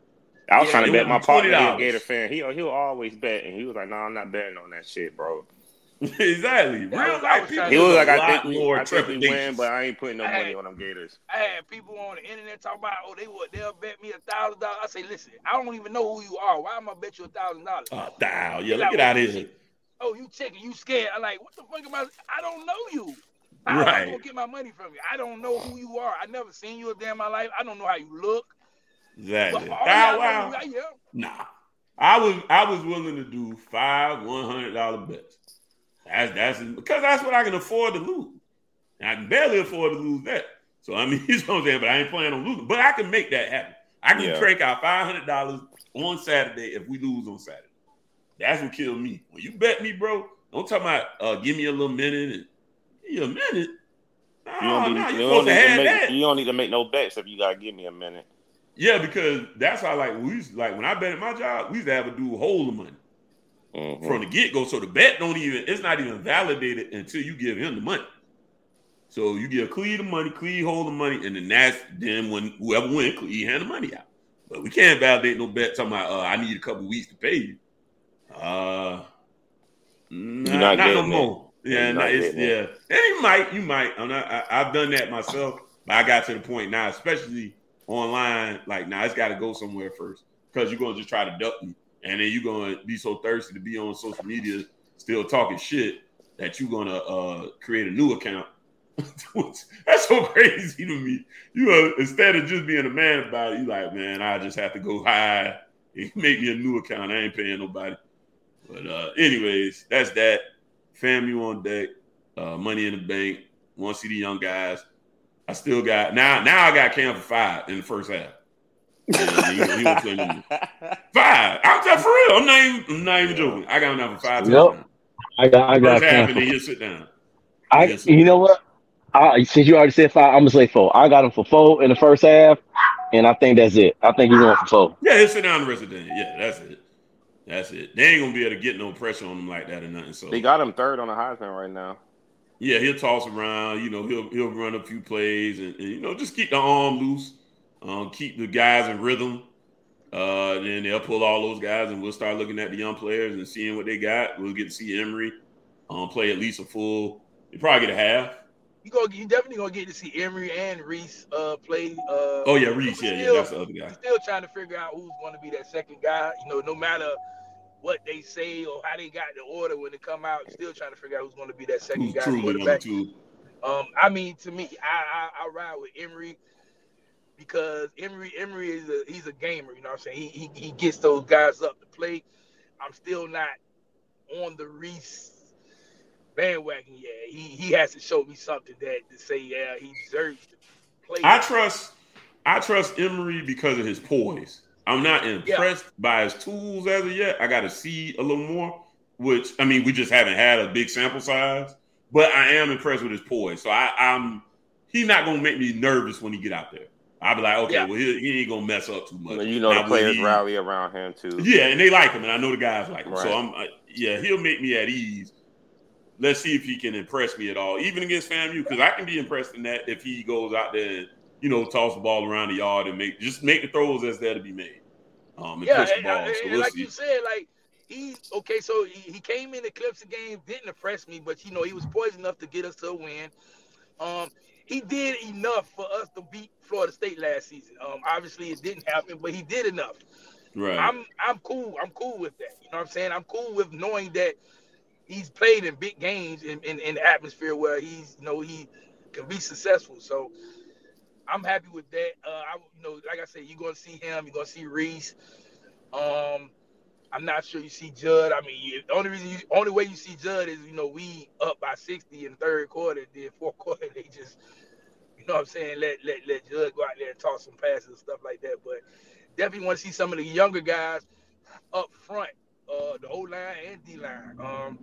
I was Yeah, trying to It bet would my be partner. He a twenty dollars. Gator fan. He he'll always bet, and he was like, "No, I'm not betting on that shit, bro." Exactly. Yeah, I Real was- I life was people trying He to- is was a like, "I lot think we, more I think we win, trepidatious. but I ain't putting no I money had- on them Gators." I had people on the internet talking about, oh, they would they'll bet me a thousand dollars. I say, listen, I don't even know who you are. Why am I bet you a thousand dollars? Oh, down. They Yeah, like, look well, at out you here. check- Oh, you checking? You scared? I'm like, what the fuck am I? I don't know you. How am I Right. gonna get my money from you? I don't know who you are. I never seen you a day in my life. I don't know how you look. Exactly. But all Bow y'all wow. know who I am. Nah. I was I was willing to do five one hundred dollar bets. That's that's because that's what I can afford to lose. And I can barely afford to lose that. So I mean, you know what I'm saying, but I ain't planning on losing. But I can make that happen. I can Yeah. crank out five hundred dollars on Saturday if we lose on Saturday. That's what killed me. When you bet me, bro, don't talk about uh, give me a little minute and give you a minute. No, You don't, be, no, you, you're don't supposed to need to have make, that. you don't need to make no bets if you gotta give me a minute. Yeah, because that's how like we used like when I bet at my job, we used to have a dude hold the money Mhm. from the get-go. So the bet don't even, it's not even validated until you give him the money. So you give Clee the money, Clee hold the money, and then that's then when whoever wins, Clee hand the money out. But we can't validate no bet talking about uh, I need a couple weeks to pay you. Uh nah, You're not not no getting it. more. Yeah, Yeah, you're no, not it's, getting it. yeah. And you might, you might. I'm not, I, I've done that myself, but I got to the point now, especially online, like now it's got to go somewhere first because you're gonna just try to duck me, and then you're gonna be so thirsty to be on social media, still talking shit that you're gonna uh, create a new account. That's so crazy to me. You know, instead of just being a man about it, you like, man, I just have to go high and make me a new account. I ain't paying nobody. But uh, anyways, that's that. FAMU on deck, uh, money in the bank. Want to see the young guys. I still got now. Now I got Cam for five in the first half. Yeah, he, he was playing five. I'm just for real. I'm not even. I'm not even joking. I got him now for five. Yep. touchdowns. I got I got First half, Cam and then for, he'll sit down. I He'll sit you down. know what? I, since you already said five, I'm gonna say four. I got him for four in the first half, and I think that's it. I think he's going for four. Yeah, he'll sit down the rest of the day. Yeah, that's it. That's it. They ain't gonna be able to get no pressure on him like that or nothing. So They got him third on the Heisman right now. yeah, he'll toss around. You know, he'll he'll run a few plays and, and you know just keep the arm loose, um, keep the guys in rhythm. Uh, then they'll pull all those guys, and we'll start looking at the young players and seeing what they got. We'll get to see Emory um, play at least a full. He probably get a half. You go, you definitely gonna get to see Emory and Reese uh, play. Uh, Oh yeah, Reese. we're Yeah, yeah, still- that's the other guy. we're still trying to figure out who's going to be that second guy. You know, no matter what they say or how they got the order when they come out, still trying to figure out who's going to be that second Who's guy. truly number quarterback. two? Um, I mean, to me, I, I I ride with Emory because Emory Emory is a he's a gamer. You know what I'm saying? He he, he gets those guys up to play. I'm still not on the Reese bandwagon yet. He he has to show me something that to say yeah he deserves to play. I trust. I trust Emory because of his poise. I'm not impressed by his tools as of yet. I got to see a little more. Which I mean, we just haven't had a big sample size. But I am impressed with his poise. So I, I'm he's not gonna make me nervous when he get out there. I'll be like, okay, Yeah. well he, he ain't gonna mess up too much. You know, Now, the when players he- rally around him too. Yeah, and they like him, and I know the guys like him. Right. So I'm, I, yeah, he'll make me at ease. Let's see if he can impress me at all, even against FAMU, because I can be impressed in that if he goes out there and you know toss the ball around the yard and make just make the throws that's there to be made. Um, and Yeah, push the and, ball. and- So and we'll like see. you said, like he okay, so he, he came in the Clemson game, didn't impress me, but you know he was poised enough to get us to a win. Um, he did enough for us to beat Florida State last season. Um, obviously it didn't happen, but he did enough. Right. I'm I'm cool. I'm cool with that. You know what I'm saying? I'm cool with knowing that he's played in big games in, in, in the atmosphere where he's you know he can be successful. So I'm happy with that. Uh, I you know like I said, you're gonna see him. You're gonna see Reese. Um, I'm not sure you see Judd. I mean, you, the only reason, you, only way you see Judd is, you know, we up by sixty in the third quarter. Then fourth quarter, they just, you know what I'm saying, let let let Judd go out there and toss some passes and stuff like that. But definitely want to see some of the younger guys up front, uh, the O line and D line. Um,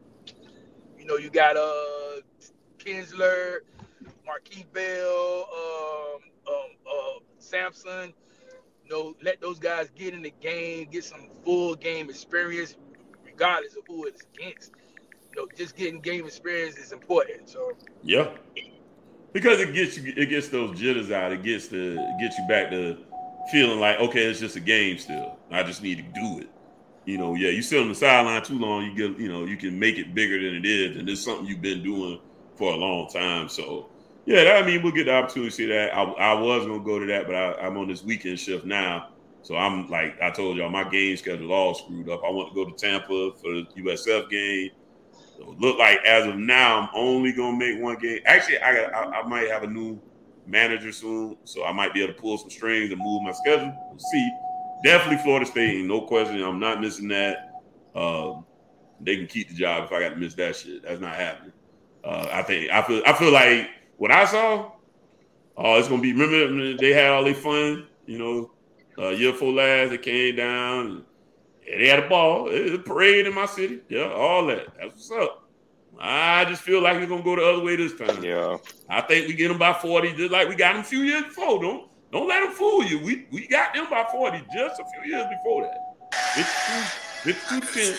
you know, you got uh Kinsler, Marquise Bell, um, um, uh, Sampson. You know, let those guys get in the game, get some full game experience, regardless of who it's against. You know, just getting game experience is important. So Yeah, because it gets you, it gets those jitters out. It gets to it gets you back to feeling like, okay, it's just a game still. I just need to do it. You know, yeah, you sit on the sideline too long, you get, you know, you can make it bigger than it is, and it's something you've been doing for a long time. So, yeah, that, I mean, we'll get the opportunity to see that. I, I was gonna go to that, but I, I'm on this weekend shift now, so I'm like I told y'all, my game schedule all screwed up. I want to go to Tampa for the U S F game. So it look like as of now, I'm only gonna make one game. Actually, I got I, I might have a new manager soon, so I might be able to pull some strings and move my schedule. We'll see. Definitely Florida State, ain't no question. I'm not missing that. Um, they can keep the job if I got to miss that shit. That's not happening. Uh, I think I feel I feel like what I saw. Oh, it's gonna be. Remember they had all their fun, you know, uh, year before last. They came down. And they had a ball. It was a parade in my city. Yeah, all that. That's what's up. I just feel like it's gonna go the other way this time. Yeah, I think we get them by forty, just like we got them a few years before. Don't don't let them fool you. We we got them by forty just a few years before that. fifty-two, fifty-two, ten.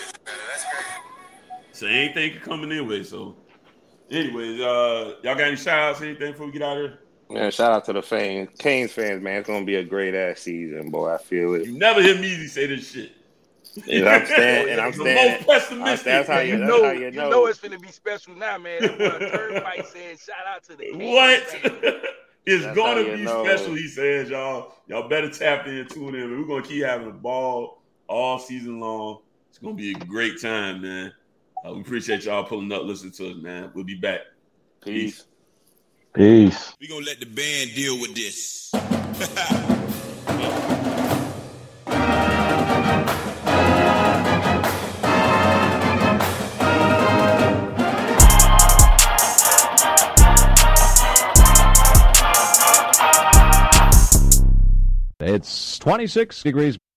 Same thing coming anyway. So, anyways, uh, y'all got any shout outs, anything before we get out of here? man. Shout out to the fans, Canes fans, man. It's gonna be a great ass season, boy. I feel it. You never hear me say this shit. And I'm standing. And I'm The standing. most pessimistic. That's how you, You that's know, how you you know. know it's gonna be special now, man. That's what Turnpike said. Shout out to the Canes What? fans. It's That's gonna how you be know. special, he says, y'all. Y'all better tap in, tune in. We're gonna keep having a ball all season long. It's gonna be a great time, man. Uh, we appreciate y'all pulling up, listening to us, man. We'll be back. Peace. Peace. We're going to let the band deal with this. It's twenty-six degrees.